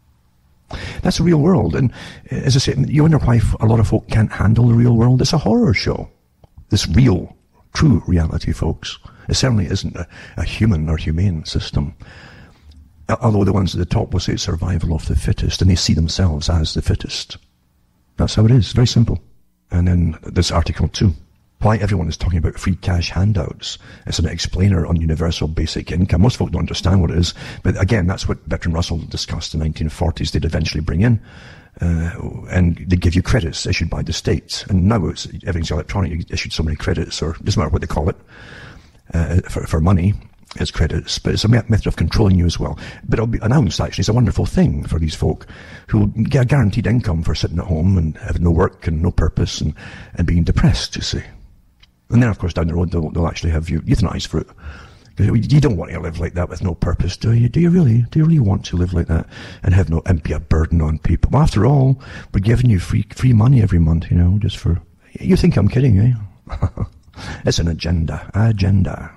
That's the real world, and as I say, you wonder why a lot of folk can't handle the real world. It's a horror show. This real, true reality, folks. It certainly isn't a human or humane system. Although the ones at the top will say it's survival of the fittest, and they see themselves as the fittest. That's how it is. Very simple. And then this article too. Why everyone is talking about free cash handouts. It's an explainer on universal basic income. Most folk don't understand what it is. But again, that's what Bertrand Russell discussed in the 1940s. They'd eventually bring in. And they give you credits issued by the state. And now everything's electronic. You issued so many credits, or doesn't matter what they call it, for money. It's credits, but it's a method of controlling you as well. But it'll be announced, actually. It's a wonderful thing for these folk who will get a guaranteed income for sitting at home and having no work and no purpose and being depressed, you see. And then, of course, down the road, they'll actually have you euthanized for it. You don't want to live like that with no purpose, do you? Do you really want to live like that and be a burden on people? Well, after all, we're giving you free money every month, just for... You think I'm kidding, eh? It's an agenda.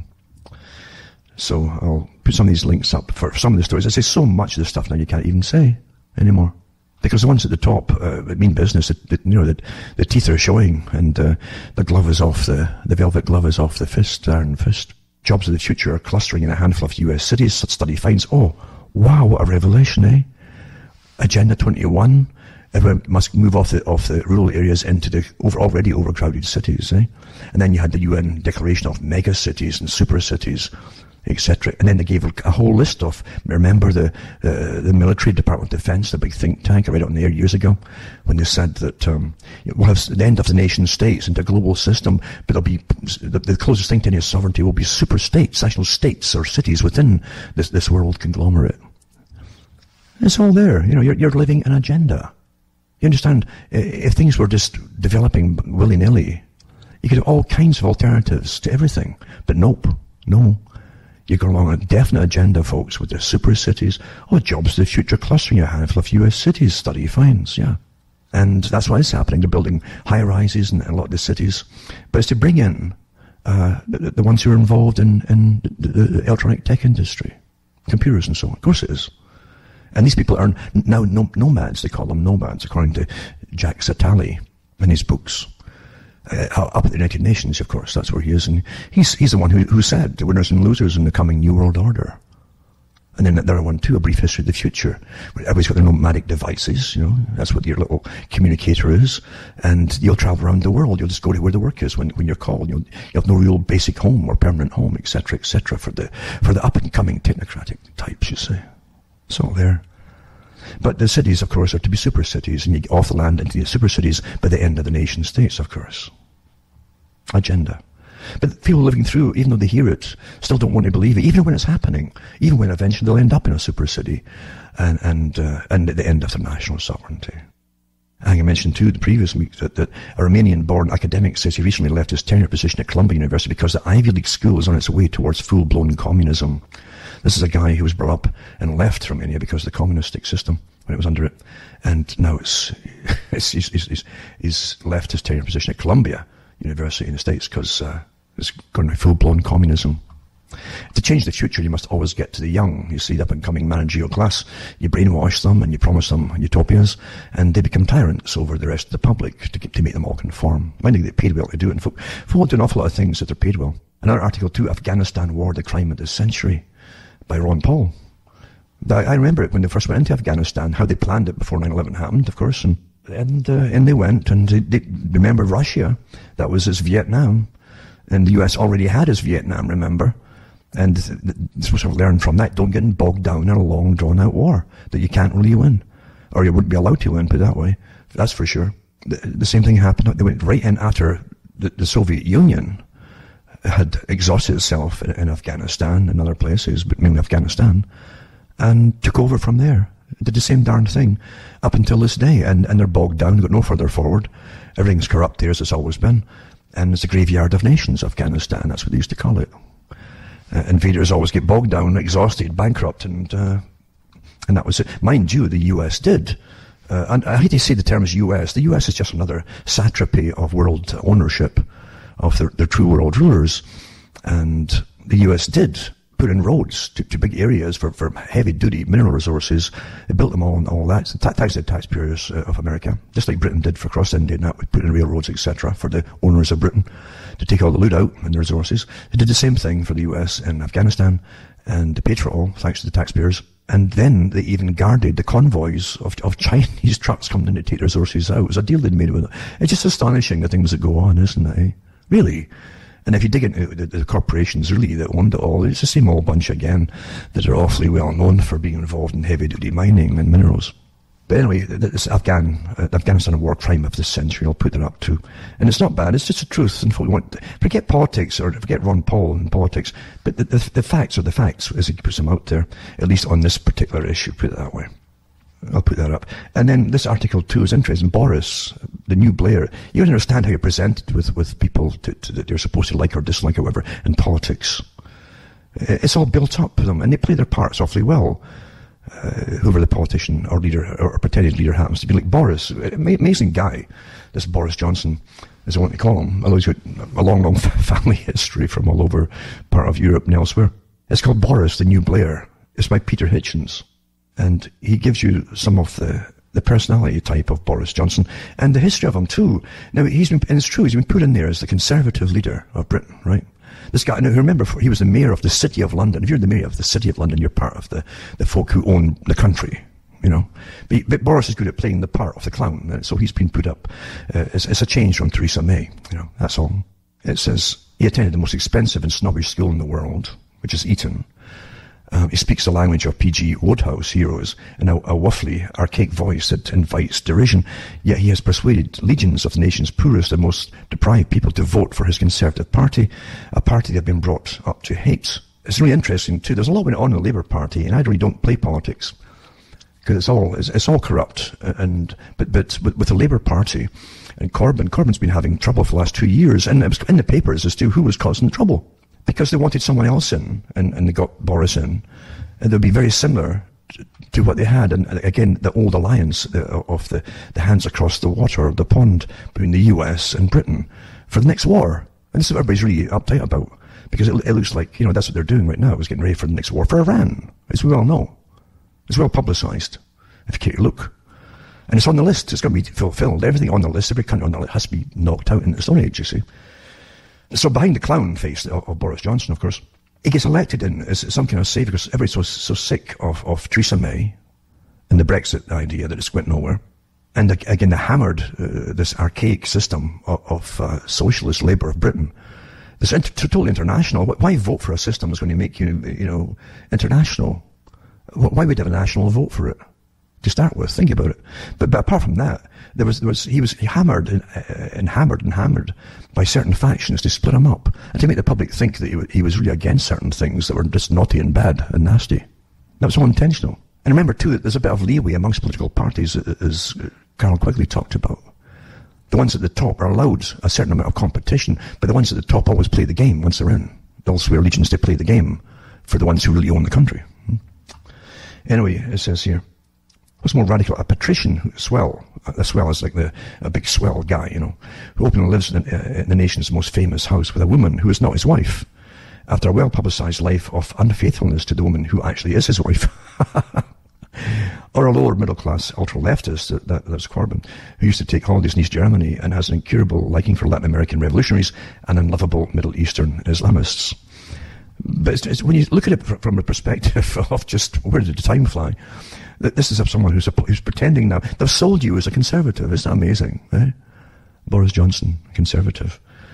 So I'll put some of these links up for some of the stories. I say so much of the stuff now you can't even say anymore. Because the ones at the top mean business. The teeth are showing, and the glove is off, the velvet glove is off the fist, iron fist. Jobs of the future are clustering in a handful of US cities. Such study finds, oh, wow, what a revelation, eh? Agenda 21, everyone must move off the rural areas into the already overcrowded cities, eh? And then you had the UN declaration of mega cities and super cities, etc. And then they gave a whole list of, remember the military Department of Defense, the big think tank, I read it on the air years ago, when they said that we'll have the end of the nation states into a global system, but it'll be the closest thing to any sovereignty will be super states, national states or cities within this world conglomerate. It's all there. You're living an agenda. You understand? If things were just developing willy-nilly, you could have all kinds of alternatives to everything. But nope. No. You go along a definite agenda, folks, with the super cities. Oh, jobs of the future clustering a handful of US cities, study finds, yeah. And that's why it's happening. They're building high-rises in a lot of the cities. But it's to bring in the ones who are involved in the electronic tech industry, computers and so on. Of course it is. And these people are now nomads. They call them nomads, according to Jack Satali in his books. Up at the United Nations, of course, that's where he is. And he's the one who said the winners and losers in the coming New World Order. And then the other one too, A Brief History of the Future. Everybody's got their nomadic devices, that's what your little communicator is. And you'll travel around the world. You'll just go to where the work is when you're called. You'll have no real basic home or permanent home, etc., for the up and coming technocratic types, you see. It's all there. But the cities, of course, are to be super cities, and you get off the land into the super cities by the end of the nation states, of course. Agenda. But people living through, even though they hear it, still don't want to believe it, even when it's happening, even when eventually they'll end up in a super city and at the end of their national sovereignty. I think I mentioned too the previous week that a Romanian-born academic says he recently left his tenure position at Columbia University because the Ivy League school is on its way towards full-blown communism. This is a guy who was brought up and left Romania because of the communistic system when it was under it, and now he's left his tenure position at Columbia University in the States because it's going to be full-blown communism. To change the future, you must always get to the young. You see the up-and-coming managerial class. You brainwash them and you promise them utopias, and they become tyrants over the rest of the public to make them all conform. Mind you, they get paid well to do it, and folk do an awful lot of things that they're paid well. Another article too, Afghanistan War, the Crime of the Century, by Ron Paul. I remember it when they first went into Afghanistan, how they planned it before 9/11 happened, of course, and they went, and they remember Russia, that was his Vietnam, and the US already had his Vietnam, remember? And this was what I learned from that. Don't get bogged down in a long, drawn-out war that you can't really win. Or you wouldn't be allowed to win, put it that way. That's for sure. The same thing happened. They went right in after the Soviet Union had exhausted itself in Afghanistan and other places, but mainly Afghanistan, and took over from there. Did the same darn thing up until this day. And they're bogged down, got no further forward. Everything's corrupt there as it's always been. And it's the graveyard of nations, Afghanistan. That's what they used to call it. Invaders always get bogged down, exhausted, bankrupt, and that was it. Mind you, the US did. And I hate to say the terms US. The US is just another satrapy of world ownership of the true world rulers. And the US did put in roads to big areas for heavy-duty mineral resources. They built them all and all that. Thanks to the taxpayers of America. Just like Britain did for cross India, and that we put in railroads, etc., for the owners of Britain to take all the loot out and the resources. They did the same thing for the US in Afghanistan, and they paid for it all, thanks to the taxpayers. And then they even guarded the convoys of Chinese trucks coming in to take the resources out. It was a deal they'd made with it. It's just astonishing the things that go on, isn't it? Eh? Really. And if you dig into the corporations really that owned it all, it's the same old bunch again that are awfully well known for being involved in heavy-duty mining and minerals. But anyway, this Afghanistan war crime of this century, I'll put that up too. And it's not bad, it's just the truth. And forget politics, or forget Ron Paul and politics, but the facts are the facts, as he puts them out there, at least on this particular issue, put it that way. I'll put that up. And then this article too is interesting. Boris, the new Blair, you don't understand how you're presented with people that you're supposed to like or dislike, or whatever, in politics. It's all built up for them, and they play their parts awfully well. Whoever the politician or leader or pretended leader happens to be, like Boris, amazing guy. This Boris Johnson, as I want to call him, although he's got a long family history from all over part of Europe and elsewhere. It's called Boris, the New Blair. It's by Peter Hitchens. And he gives you some of the personality type of Boris Johnson and the history of him too. Now, and it's true, he's been put in there as the Conservative leader of Britain, right? This guy, now remember, he was the mayor of the City of London. If you're the mayor of the City of London, you're part of the folk who own the country, you know. But Boris is good at playing the part of the clown, so he's been put up as a change from Theresa May, you know, that's all. It says, he attended the most expensive and snobbish school in the world, which is Eton. He speaks the language of P.G. Wodehouse heroes in a waffly, archaic voice that invites derision, yet he has persuaded legions of the nation's poorest and most deprived people to vote for his Conservative Party, a party they've been brought up to hate. It's really interesting too, there's a lot going on in the Labour Party, and I really don't play politics, because it's all corrupt, but with the Labour Party, and Corbyn's been having trouble for the last 2 years, and it was in the papers as to who was causing the trouble. Because they wanted someone else in, and they got Boris in, and they'd be very similar to what they had. And again, the old alliance of the hands across the water, the pond between the US and Britain for the next war. And this is what everybody's really uptight about, because it looks like, you know, that's what they're doing right now, is getting ready for the next war for Iran, as we all know. It's well publicized, if you care to look. And it's on the list, it's going to be fulfilled. Everything on the list, every country on the list has to be knocked out in the Stone Age, you see. So behind the clown face of Boris Johnson, of course, he gets elected in as some kind of savior, because everybody's so sick of Theresa May and the Brexit idea that it's went nowhere. And again, they hammered this archaic system of socialist Labour of Britain. It's totally international. Why vote for a system that's going to make you, you know, international? Why would you have a national vote for it? To start with, think about it. But apart from that, he was hammered and hammered by certain factions to split him up and to make the public think that he was really against certain things that were just naughty and bad and nasty. That was all intentional. And remember too that there's a bit of leeway amongst political parties, as Carol Quigley talked about. The ones at the top are allowed a certain amount of competition, but the ones at the top always play the game once they're in. They'll swear allegiance to play the game for the ones who really own the country. Anyway, it says here, what's more radical? A patrician swell. A swell is like a big swell guy, you know, who openly lives in the nation's most famous house with a woman who is not his wife, after a well-publicized life of unfaithfulness to the woman who actually is his wife. Or a lower middle-class ultra-leftist, that's Corbyn, who used to take holidays in East Germany and has an incurable liking for Latin American revolutionaries and unlovable Middle Eastern Islamists. But when you look at it from a perspective of just where did the time fly, this is someone who's pretending now. They've sold you as a conservative. Isn't that amazing? Eh? Boris Johnson, conservative.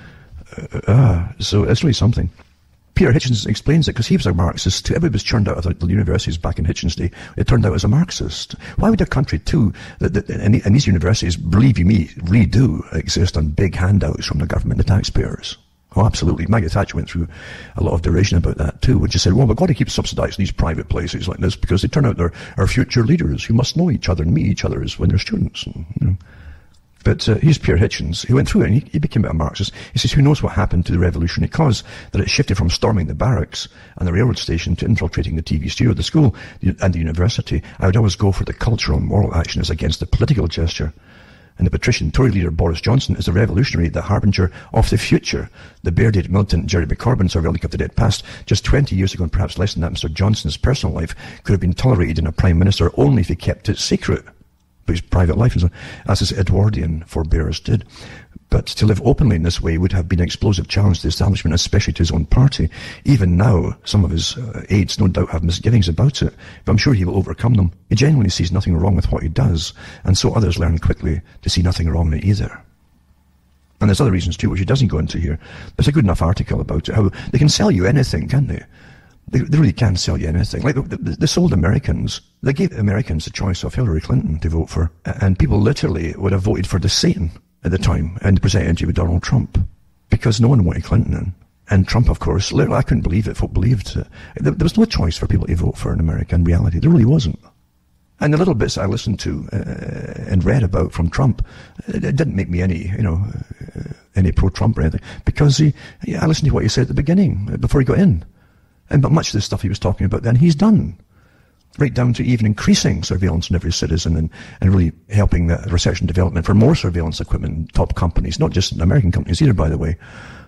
So it's really something. Peter Hitchens explains it because he was a Marxist too. Everybody was churned out of the universities back in Hitchens' day. It turned out as a Marxist. Why would a country too, and these universities, believe you me, really do exist on big handouts from the government, the taxpayers? Oh, absolutely. Maggie Thatcher went through a lot of derision about that too, when she said, well, we've got to keep subsidising these private places like this because they turn out they're our future leaders who must know each other and meet each other when they're students. And, you know. But here's Peter Hitchens. He went through it and he became a Marxist. He says, who knows what happened to the revolutionary cause, that it shifted from storming the barracks and the railroad station to infiltrating the TV studio, the school and the university. I would always go for the cultural and moral action as against the political gesture. And the patrician Tory leader Boris Johnson is the revolutionary, the harbinger of the future. The bearded militant Jeremy Corbyn is a relic of the dead past. Just 20 years ago, and perhaps less than that, Mr. Johnson's personal life could have been tolerated in a prime minister only if he kept it secret. his private life and so on, as his Edwardian forebears did. But to live openly in this way would have been an explosive challenge to the establishment, especially to his own party. Even now, some of his aides no doubt have misgivings about it, but I'm sure he will overcome them. He genuinely sees nothing wrong with what he does, and so others learn quickly to see nothing wrong in it either. And there's other reasons too, which he doesn't go into here. There's a good enough article about it, how they can sell you anything, can't they? They really can sell you anything. Like they sold Americans. They gave Americans the choice of Hillary Clinton to vote for, and people literally would have voted for the Satan at the time and presented you with Donald Trump, because no one wanted Clinton in. And Trump, of course, I couldn't believe it. Folk believed it. There was no choice for people to vote for in America in reality. There really wasn't. And the little bits I listened to and read about from Trump, it didn't make me any pro-Trump or anything, because I listened to what he said at the beginning, before he got in. But much of the stuff he was talking about then, he's done. Right down to even increasing surveillance on every citizen and really helping the research and development for more surveillance equipment in top companies, not just American companies either, by the way.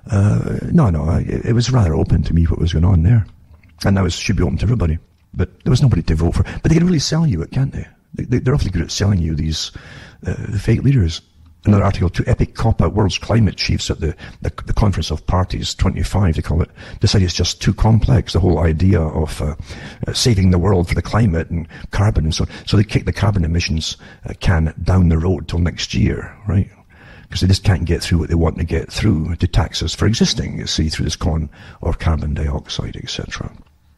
It was rather open to me what was going on there. And now it should be open to everybody. But there was nobody to vote for. But they can really sell you it, can't they? They're awfully good at selling you these fake leaders. Another article, 2 epic cop-out world's climate chiefs at the Conference of Parties 25, they call it, decide it's just too complex, the whole idea of saving the world for the climate and carbon and so on. So they kick the carbon emissions can down the road till next year, right? Because they just can't get through what they want to get through to tax us for existing, you see, through this con or carbon dioxide, etc.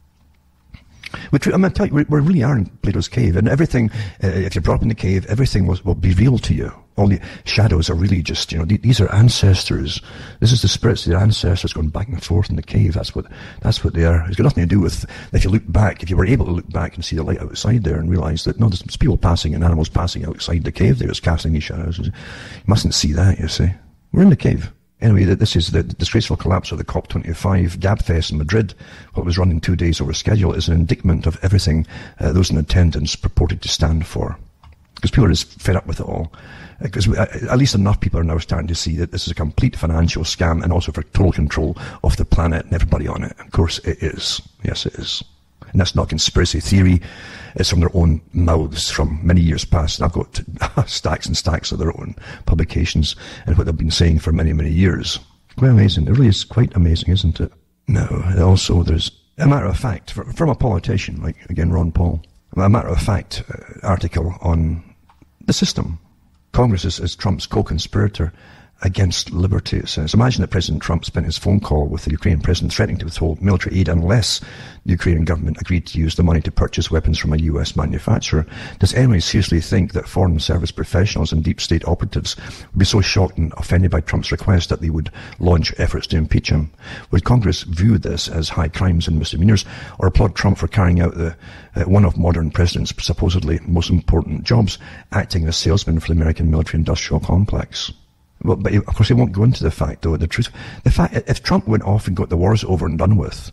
I'm going to tell you, we really are in Plato's cave, and everything, if you're brought up in the cave, everything will be real to you. All the shadows are really just, these are ancestors. This is the spirits of the ancestors going back and forth in the cave. That's what they are. It's got nothing to do with, if you look back, if you were able to look back and see the light outside there and realize that, no, there's people passing and animals passing outside the cave there, it's casting these shadows. You mustn't see that, you see. We're in the cave. Anyway, this is the disgraceful collapse of the COP25 Gabfest in Madrid, what was running 2 days over schedule, is an indictment of everything those in attendance purported to stand for. Because people are just fed up with it all. Because at least enough people are now starting to see that this is a complete financial scam and also for total control of the planet and everybody on it. Of course it is. Yes, it is. And that's not conspiracy theory. It's from their own mouths from many years past. And I've got stacks and stacks of their own publications and what they've been saying for many, many years. Quite amazing. It really is quite amazing, isn't it? No. Also, there's a matter of fact from a politician, like, again, Ron Paul, a matter of fact article on the system. Congress is Trump's co-conspirator against liberty, it says. Imagine that President Trump spent his phone call with the Ukrainian president threatening to withhold military aid unless the Ukrainian government agreed to use the money to purchase weapons from a US manufacturer. Does anyone seriously think that foreign service professionals and deep state operatives would be so shocked and offended by Trump's request that they would launch efforts to impeach him? Would Congress view this as high crimes and misdemeanors, or applaud Trump for carrying out one of modern president's supposedly most important jobs, acting as salesman for the American military-industrial complex? Well, but of course, he won't go into the fact, though, the truth. The fact, if Trump went off and got the wars over and done with,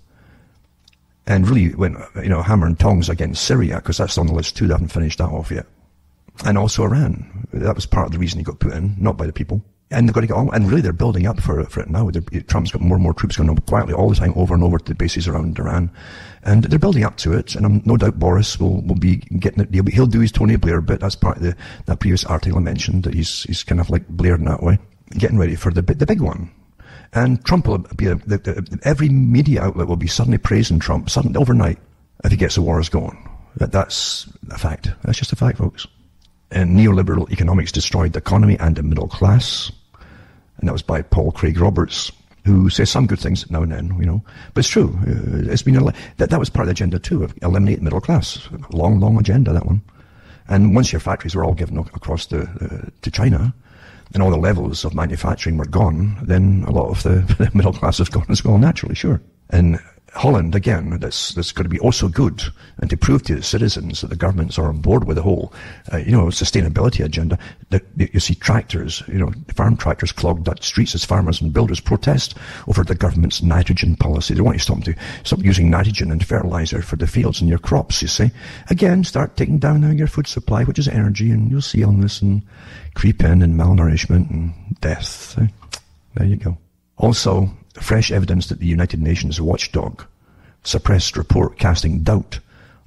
and really went, hammer and tongs against Syria, because that's on the list too, they haven't finished that off yet. And also Iran. That was part of the reason he got put in, not by the people. And they've got to get on, and really they're building up for it now. Trump's got more and more troops going up quietly all the time over and over to the bases around Iran. And they're building up to it, and I'm no doubt Boris will be getting it. He'll do his Tony Blair bit. That's part of that previous article I mentioned, that he's kind of like Blair in that way, getting ready for the big one. And Trump will be, every media outlet will be suddenly praising Trump, suddenly overnight, if he gets the wars going. That's a fact. That's just a fact, folks. And neoliberal economics destroyed the economy and the middle class. And that was by Paul Craig Roberts, who says some good things now and then, But it's true. It's been that was part of the agenda too, of eliminate the middle class. Long, long agenda, that one. And once your factories were all given across to China, and all the levels of manufacturing were gone, then a lot of the middle class has gone as well, naturally, sure. And Holland, again, that's going to be also good, and to prove to the citizens that the governments are on board with the whole, sustainability agenda, that you see tractors, farm tractors clog Dutch streets as farmers and builders protest over the government's nitrogen policy. They want you to stop using nitrogen and fertilizer for the fields and your crops, you see. Again, start taking down your food supply, which is energy, and you'll see illness and creep in and malnourishment and death. There you go. Also, fresh evidence that the United Nations watchdog suppressed report casting doubt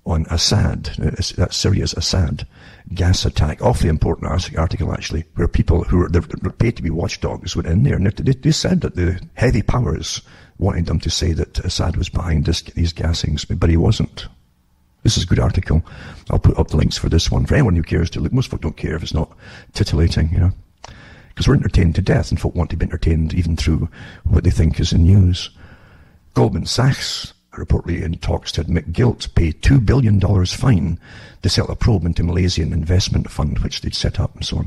on Assad, that's Syria's Assad gas attack. Awfully important article, actually, where people who are paid to be watchdogs went in there, and they said that the heavy powers wanted them to say that Assad was behind these gassings, but he wasn't. This is a good article. I'll put up the links for this one for anyone who cares to look. Most folk don't care if it's not titillating, because we're entertained to death, and folk want to be entertained even through what they think is in news. Goldman Sachs reportedly in talks to admit guilt, pay $2 billion fine to settle a probe into Malaysian investment fund which they'd set up and so on.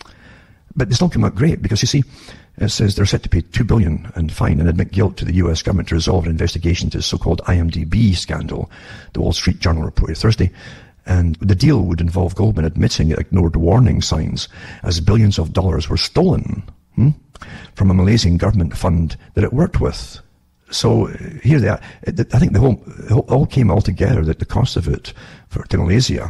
But they still come out great, because you see, it says they're set to pay $2 billion in fine and admit guilt to the US government to resolve an investigation into the so-called IMDb scandal, the Wall Street Journal reported Thursday. And the deal would involve Goldman admitting it ignored warning signs as billions of dollars were stolen from a Malaysian government fund that it worked with. So here they are. I think it all came all together, that the cost of it to Malaysia,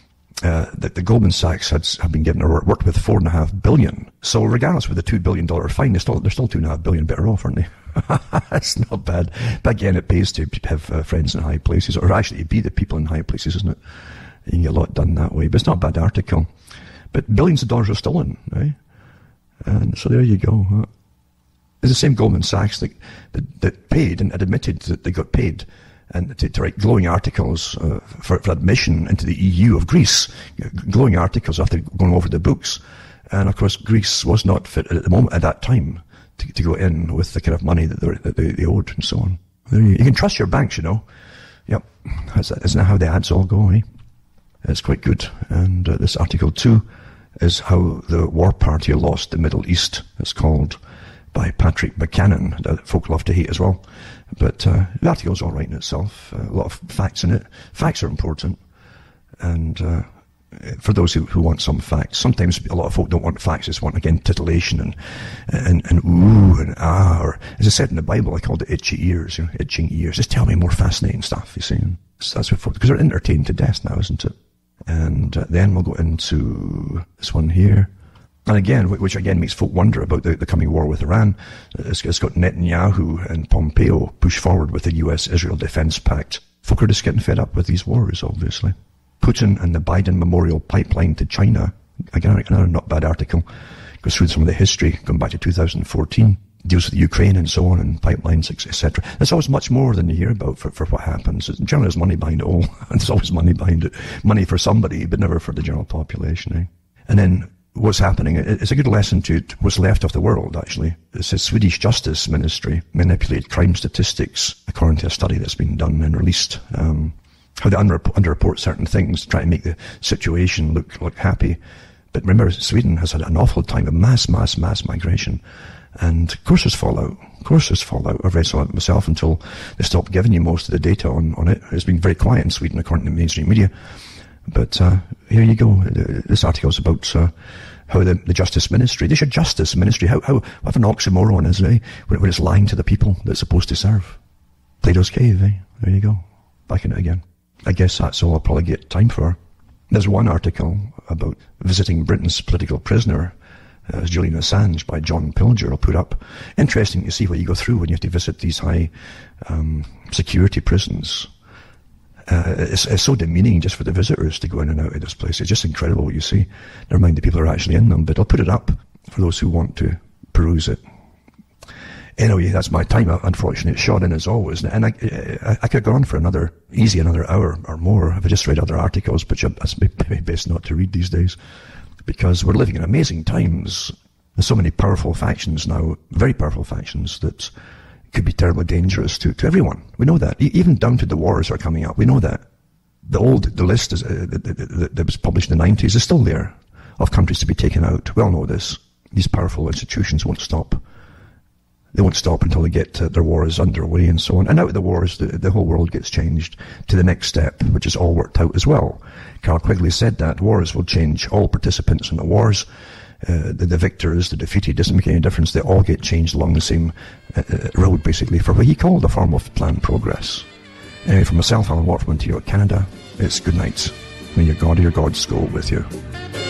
that the Goldman Sachs have been given, or worked with, $4.5 billion. So regardless of the $2 billion fine, they're still $2.5 billion better off, aren't they? That's not bad. But again, it pays to have friends in high places, or actually be the people in high places, isn't it? You can get a lot done that way. But it's not a bad article. But billions of dollars are stolen, right? And so there you go. It's the same Goldman Sachs that paid and admitted that they got paid and to write glowing articles for admission into the EU of Greece, glowing articles after going over the books. And of course, Greece was not fit at the moment, at that time, to go in with the kind of money that they owed and so on. You can trust your banks, Yep, isn't that how the ads all go, eh? It's quite good. And this article too is how the war party lost the Middle East. It's called, by Patrick Buchanan, that folk love to hate as well. But the article's all right in itself. A lot of facts in it. Facts are important. And for those who want some facts, sometimes a lot of folk don't want facts, just want, again, titillation and ooh and ah, or as I said in the Bible, I called it itchy ears, itching ears. Just tell me more fascinating stuff, you see. And that's what folk, because they're entertained to death now, isn't it? And then we'll go into this one here. And again, which again makes folk wonder about the coming war with Iran. It's got Netanyahu and Pompeo push forward with the US-Israel Defense Pact. Folk are just getting fed up with these wars, obviously. Putin and the Biden Memorial Pipeline to China. Again, another not bad article. Goes through some of the history, going back to 2014. Deals with Ukraine and so on, and pipelines, etc. There's always much more than you hear about for what happens. Generally, there's money behind it all. There's always money behind it. Money for somebody, but never for the general population, eh? And then what's happening, it's a good lesson to what's left of the world, actually. It says Swedish Justice Ministry manipulate crime statistics, according to a study that's been done and released. How they underreport certain things, try to make the situation look happy. But remember, Sweden has had an awful time of mass migration. And of course there's fallout. I've read some of it myself until they stopped giving you most of the data on it. It's been very quiet in Sweden, according to mainstream media. But here you go. This article is about how the Justice Ministry, they should Justice Ministry, what an oxymoron is, eh? When it's lying to the people that it's supposed to serve. Plato's Cave, eh? There you go. Back in it again. I guess that's all I'll probably get time for. There's one article about visiting Britain's political prisoner, Julian Assange, by John Pilger. I'll put up. Interesting to see what you go through when you have to visit these high security prisons. It's so demeaning just for the visitors to go in and out of this place. It's just incredible what you see. Never mind the people who are actually in them, but I'll put it up for those who want to peruse it. Anyway, that's my time. Unfortunately, it's shot in as always. And I could go on for another hour or more if I just read other articles, but that's maybe best not to read these days, because we're living in amazing times. There's so many powerful factions now, very powerful factions, that could be terribly dangerous to everyone. We know that. Even down to the wars are coming up. We know that. The list that was published in the 90s is still there, of countries to be taken out. We all know this. These powerful institutions won't stop. They won't stop until they get their wars underway and so on. And out of the wars, the whole world gets changed to the next step, which is all worked out as well. Carl Quigley said that wars will change all participants in the wars. The victors, the defeated, doesn't make any difference. They all get changed along the same road, basically, for what he called a form of planned progress. Anyway, for myself, Alan Watt from Ontario, Canada, it's good night. May your God or your gods go with you.